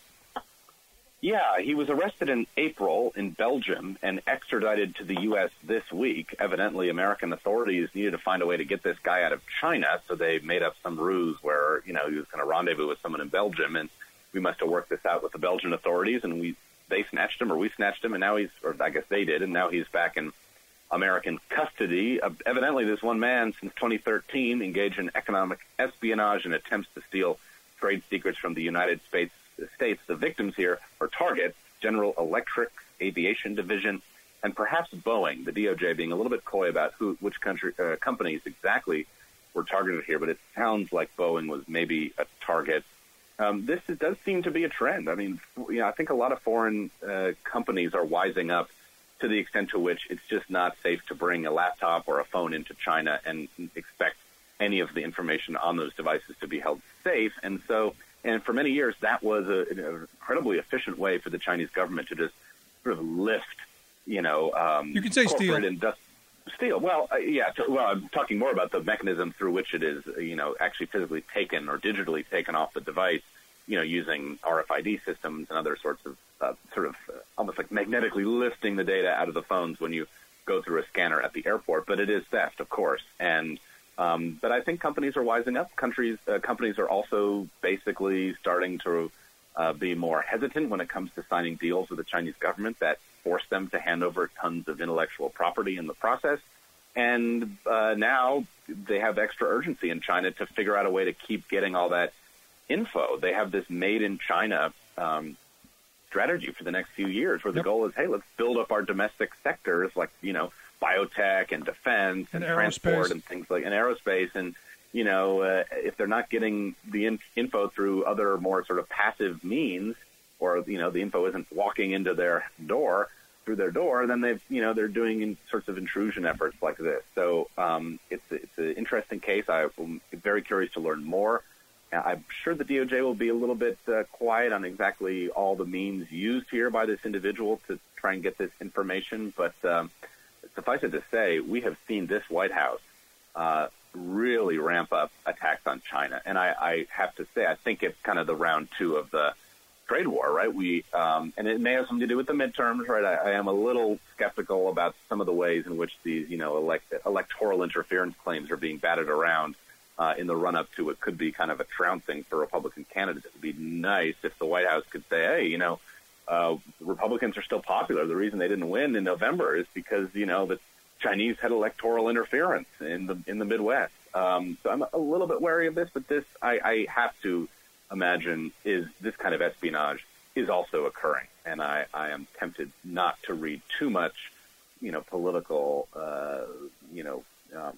Yeah, he was arrested in April in Belgium and extradited to the U S this week. Evidently, American authorities needed to find a way to get this guy out of China, so they made up some ruse where, you know, he was going to rendezvous with someone in Belgium, and we must have worked this out with the Belgian authorities, and we they snatched him, or we snatched him, and now he's, or I guess they did, and now he's back in American custody. Uh, evidently, this one man, since twenty thirteen, engaged in economic espionage and attempts to steal trade secrets from the United States. States. The victims here are Target, General Electric Aviation Division, and perhaps Boeing. The D O J being a little bit coy about who, which country, uh, companies exactly were targeted here, but it sounds like Boeing was maybe a target. Um, this is, does seem to be a trend. I mean, you know, I think a lot of foreign uh, companies are wising up to the extent to which it's just not safe to bring a laptop or a phone into China and expect any of the information on those devices to be held safe. And so, and for many years, that was a, an incredibly efficient way for the Chinese government to just sort of lift, you know, um, you can say steal. Industri- steal. Well, uh, yeah. T- well, I'm talking more about the mechanism through which it is, you know, actually physically taken or digitally taken off the device, you know, using R F I D systems and other sorts of uh, sort of uh, almost like magnetically lifting the data out of the phones when you go through a scanner at the airport. But it is theft, of course, and Um, but I think companies are wising up. Countries, uh, companies are also basically starting to uh, be more hesitant when it comes to signing deals with the Chinese government that force them to hand over tons of intellectual property in the process. and uh, now they have extra urgency in China to figure out a way to keep getting all that info. They have this made in China um, strategy for the next few years where the yep. goal is, hey, let's build up our domestic sectors like, you know, biotech and defense and, and transport aerospace. and things like and aerospace. And, you know, uh, if they're not getting the in- info through other more sort of passive means, or, you know, the info isn't walking into their door, through their door, then they've, you know, they're doing in sorts of intrusion efforts like this. So um, it's, it's an interesting case. I'm very curious to learn more. I'm sure the D O J will be a little bit uh, quiet on exactly all the means used here by this individual to try and get this information. But um, suffice it to say, we have seen this White House uh, really ramp up attacks on China. And I, I have to say, I think it's kind of the round two of the trade war, right? We um, and it may have something to do with the midterms, right? I, I am a little skeptical about some of the ways in which these, you know, elect, electoral interference claims are being batted around uh, in the run-up to what could be kind of a trouncing for Republican candidates. It would be nice if the White House could say, hey, you know, uh, Republicans are still popular. The reason they didn't win in November is because, you know, the Chinese had electoral interference in the in the Midwest. Um, so I'm a little bit wary of this, but this I, I have to imagine is this kind of espionage is also occurring. And I, I am tempted not to read too much, you know, political, uh, you know, um,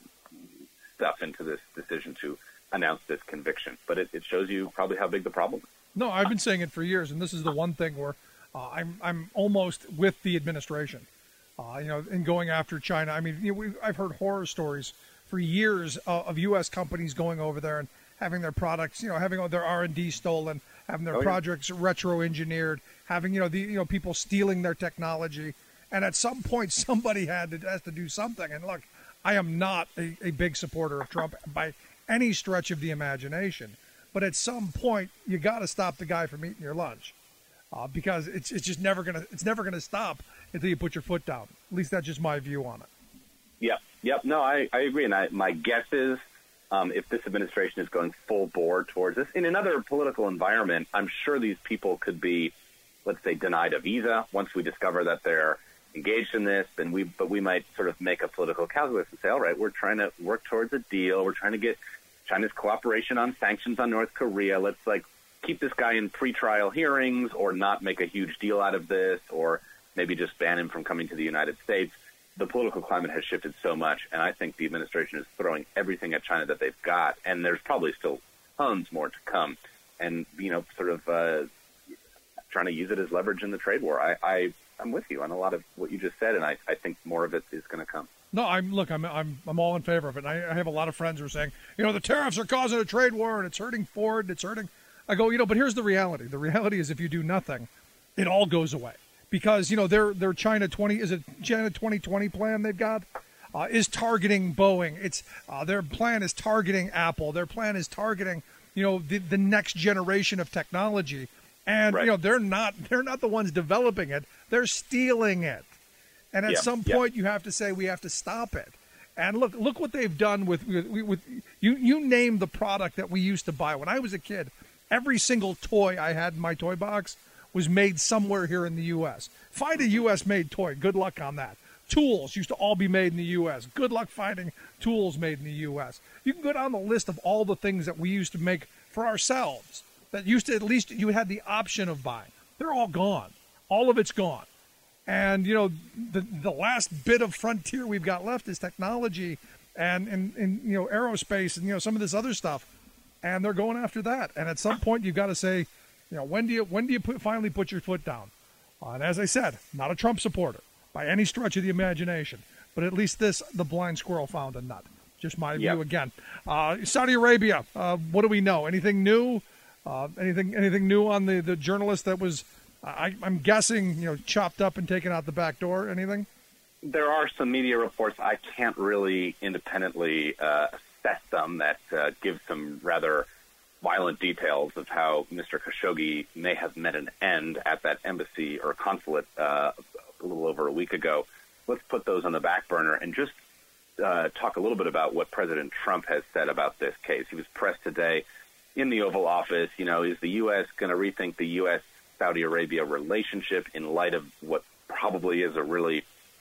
stuff into this decision to announce this conviction. But it, it shows you probably how big the problem is. No, I've been saying it for years, and this is the one thing where uh, I'm I'm almost with the administration, uh, you know, in going after China. I mean, you know, we, I've heard horror stories for years uh, of U S companies going over there and having their products, you know, having their R and D stolen, having their oh, yeah. projects retro-engineered, having, you know, the you know people stealing their technology. And at some point, somebody had to has to do something. And look, I am not a, a big supporter of Trump by any stretch of the imagination. But at some point, you got to stop the guy from eating your lunch, uh, because it's it's just never gonna it's never gonna stop until you put your foot down. At least that's just my view on it. Yep, yep. No, I, I agree. And I, my guess is, Um, if this administration is going full bore towards this, in another political environment, I'm sure these people could be, let's say, denied a visa once we discover that they're engaged in this. Then we, but we might sort of make a political calculus and say, all right, we're trying to work towards a deal. We're trying to get China's cooperation on sanctions on North Korea. Let's like keep this guy in pretrial hearings, or not make a huge deal out of this, or maybe just ban him from coming to the United States. The political climate has shifted so much, and I think the administration is throwing everything at China that they've got, and there's probably still tons more to come, and, you know, sort of uh, trying to use it as leverage in the trade war. I, I, I'm with you on a lot of what you just said, and I, I think more of it is going to come. No, I'm look, I'm I'm I'm all in favor of it. And I, I have a lot of friends who are saying, you know, the tariffs are causing a trade war, and it's hurting Ford, and it's hurting. I go, you know, but here's the reality. The reality is if you do nothing, it all goes away. Because, you know, their their China twenty is it China twenty twenty plan they've got uh, is targeting Boeing. It's uh, their plan is targeting Apple. Their plan is targeting, you know, the, the next generation of technology. And right. you know, they're not they're not the ones developing it. They're stealing it. And at yeah, some yeah. point, you have to say we have to stop it. And look look what they've done with with, with you. You name the product that we used to buy when I was a kid. Every single toy I had in my toy box was made somewhere here in the U S. Find a U S-made toy. Good luck on that. Tools used to all be made in the U S. Good luck finding tools made in the U S. You can go down the list of all the things that we used to make for ourselves that used to, at least you had the option of buying. They're all gone. All of it's gone. And, you know, the the last bit of frontier we've got left is technology and, and, and you know, aerospace and, you know, some of this other stuff. And they're going after that. And at some point, you've got to say, you know, when do you when do you put, finally put your foot down? Uh, and as I said, not a Trump supporter by any stretch of the imagination, but at least this, the blind squirrel found a nut. Just my yep. view again. Uh, Saudi Arabia, uh, what do we know? Anything new? Uh, anything anything new on the, the journalist that was, I, I'm guessing, you know, chopped up and taken out the back door? Anything? There are some media reports. I can't really independently uh, assess them that uh, give some rather violent details of how Mister Khashoggi may have met an end at that embassy or consulate uh, a little over a week ago. Let's put those on the back burner and just uh, talk a little bit about what President Trump has said about this case. He was pressed today in the Oval Office. You know, is the U S going to rethink the U S Saudi Arabia relationship in light of what probably is a really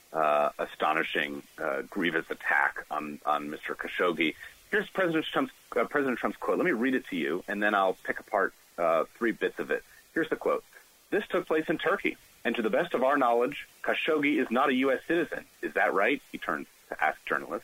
uh, astonishing, uh, grievous attack on, on Mister Khashoggi. Here's President Trump's, uh, President Trump's quote. Let me read it to you, and then I'll pick apart uh, three bits of it. Here's the quote. "This took place in Turkey, and to the best of our knowledge, Khashoggi is not a U S citizen. Is that right?" He turns to ask journalists.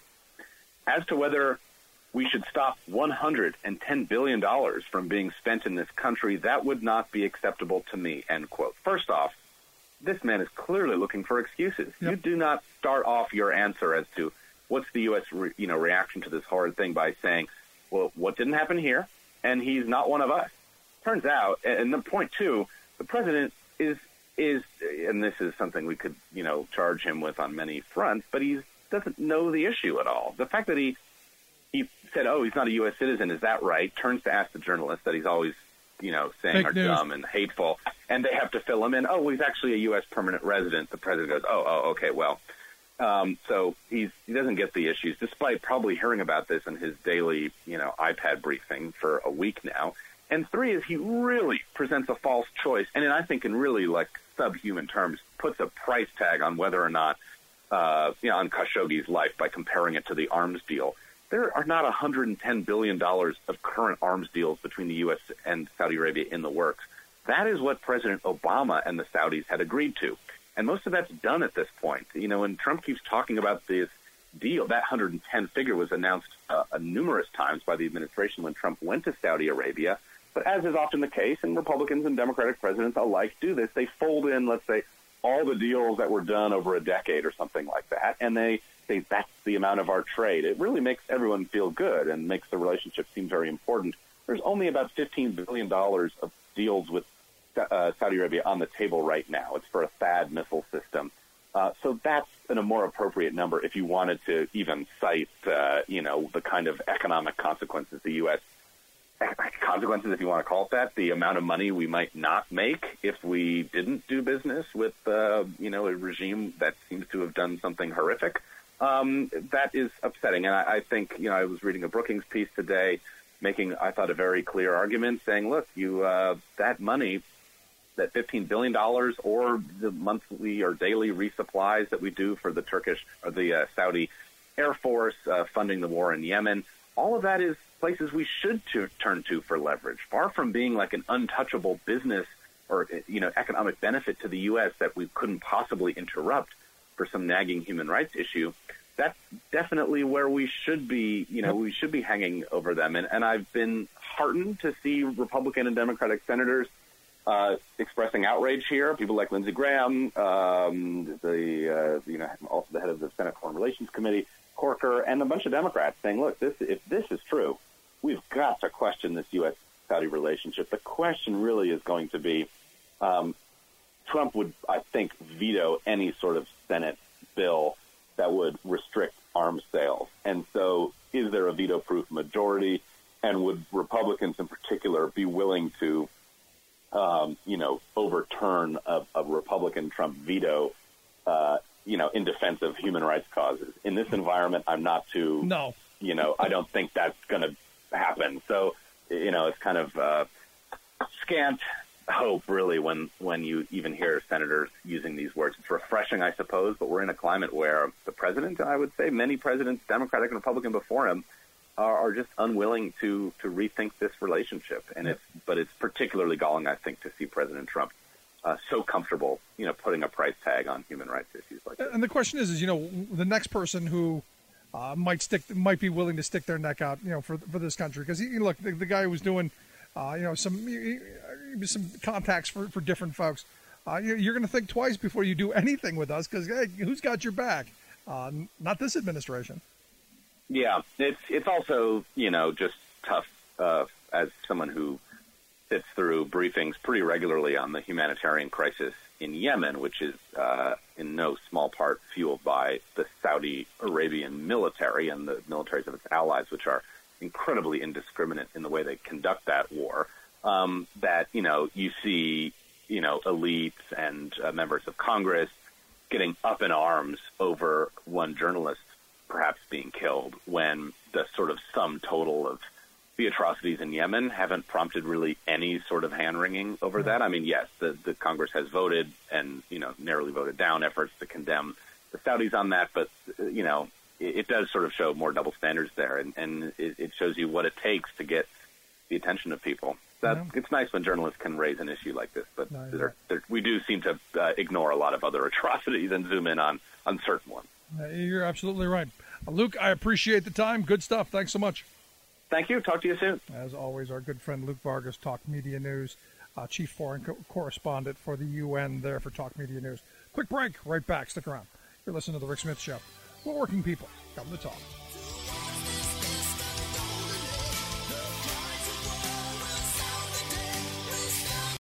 "As to whether we should stop one hundred ten billion dollars from being spent in this country, that would not be acceptable to me," end quote. First off, this man is clearly looking for excuses. Yep. You do not start off your answer as to what's the U S re, you know, reaction to this horrid thing by saying, well, what didn't happen here, and he's not one of us. Turns out, and the point two, the president is, is, and this is something we could, you know, charge him with on many fronts, but he doesn't know the issue at all. The fact that he he said, oh, he's not a U S citizen, is that right? Turns to ask the journalists that he's always, you know, saying Fake are news. dumb and hateful, and they have to fill him in. Oh, well, he's actually a U S permanent resident. The president goes, oh, oh, okay, well. Um, so he's, he doesn't get the issues, despite probably hearing about this in his daily, you know, iPad briefing for a week now. And three is he really presents a false choice, and in, I think in really, like, subhuman terms, puts a price tag on whether or not, uh, you know, on Khashoggi's life by comparing it to the arms deal. There are not one hundred ten billion dollars of current arms deals between the U S and Saudi Arabia in the works. That is what President Obama and the Saudis had agreed to. And most of that's done at this point. You know, when Trump keeps talking about this deal, that one hundred ten figure was announced uh, numerous times by the administration when Trump went to Saudi Arabia. But as is often the case, and Republicans and Democratic presidents alike do this, they fold in, let's say, all the deals that were done over a decade or something like that, and they say that's the amount of our trade. It really makes everyone feel good and makes the relationship seem very important. There's only about fifteen billion dollars of deals with uh, Saudi Arabia on the table right now. It's for a THAAD missile system. Uh, so that's an, a more appropriate number if you wanted to even cite, uh, you know, the kind of economic consequences the U S consequences, if you want to call it that, the amount of money we might not make if we didn't do business with, uh, you know, a regime that seems to have done something horrific. Um, that is upsetting. And I, I think, you know, I was reading a Brookings piece today making, I thought, a very clear argument saying, look, you uh, that money, that fifteen billion dollars or the monthly or daily resupplies that we do for the Turkish or the uh, Saudi Air Force uh, funding the war in Yemen, all of that is places we should to, turn to for leverage, far from being like an untouchable business or, you know, economic benefit to the U S that we couldn't possibly interrupt for some nagging human rights issue. That's definitely where we should be, you know, we should be hanging over them. And, and I've been heartened to see Republican and Democratic senators uh, expressing outrage here. People like Lindsey Graham, um, the, uh, you know, also the head of the Senate Foreign Relations Committee, Corker, and a bunch of Democrats saying, look, this, if this is true, we've got to question this U S Saudi relationship. The question really is going to be, um, Trump would, I think, veto any sort of Senate bill that would restrict arms sales. And so is there a veto-proof majority? And would Republicans in particular be willing to, um, you know, overturn a, a Republican Trump veto, uh, you know, in defense of human rights causes? In this environment, I'm not too, no. you know, I don't think that's going to happen. So, you know, it's kind of uh, scant hope, really, when, when you even hear senators using these words. It's refreshing, I suppose, but we're in a climate where the president, I would say, many presidents, Democratic and Republican before him, are, are just unwilling to, to rethink this relationship. And it's, but it's particularly galling, I think, to see President Trump uh, so comfortable, you know, putting a price tag on human rights issues like this. And the question is, is you know, the next person who uh, might stick, might be willing to stick their neck out, you know, for for this country, because he look, the, the guy who was doing, uh, you know, some some contacts for, for different folks. Uh, you're going to think twice before you do anything with us, because hey, who's got your back? Uh, not this administration. Yeah, it's it's also, you know, just tough uh, as someone who sits through briefings pretty regularly on the humanitarian crisis in Yemen, which is uh, in no small part fueled by the Saudi Arabian military and the militaries of its allies, which are incredibly indiscriminate in the way they conduct that war. Um, that, you know, you see, you know, elites and uh, members of Congress getting up in arms over one journalist perhaps being killed, when the sort of sum total of the atrocities in Yemen haven't prompted really any sort of hand-wringing over that. I mean, yes, the, the Congress has voted and, you know, narrowly voted down efforts to condemn the Saudis on that, but, uh, you know, it, it does sort of show more double standards there, and, and it, it shows you what it takes to get the attention of people. That, yeah. It's nice when journalists can raise an issue like this, but no, they're, they're, we do seem to uh, ignore a lot of other atrocities and zoom in on, on certain ones. Uh, you're absolutely right. Uh, Luke, I appreciate the time. Good stuff. Thanks so much. Thank you. Talk to you soon. As always, our good friend Luke Vargas, Talk Media News, uh, Chief Foreign Co- Correspondent for the U N there for Talk Media News. Quick break. Right back. Stick around. You're listening to The Rick Smith Show. We're working people. Come to talk.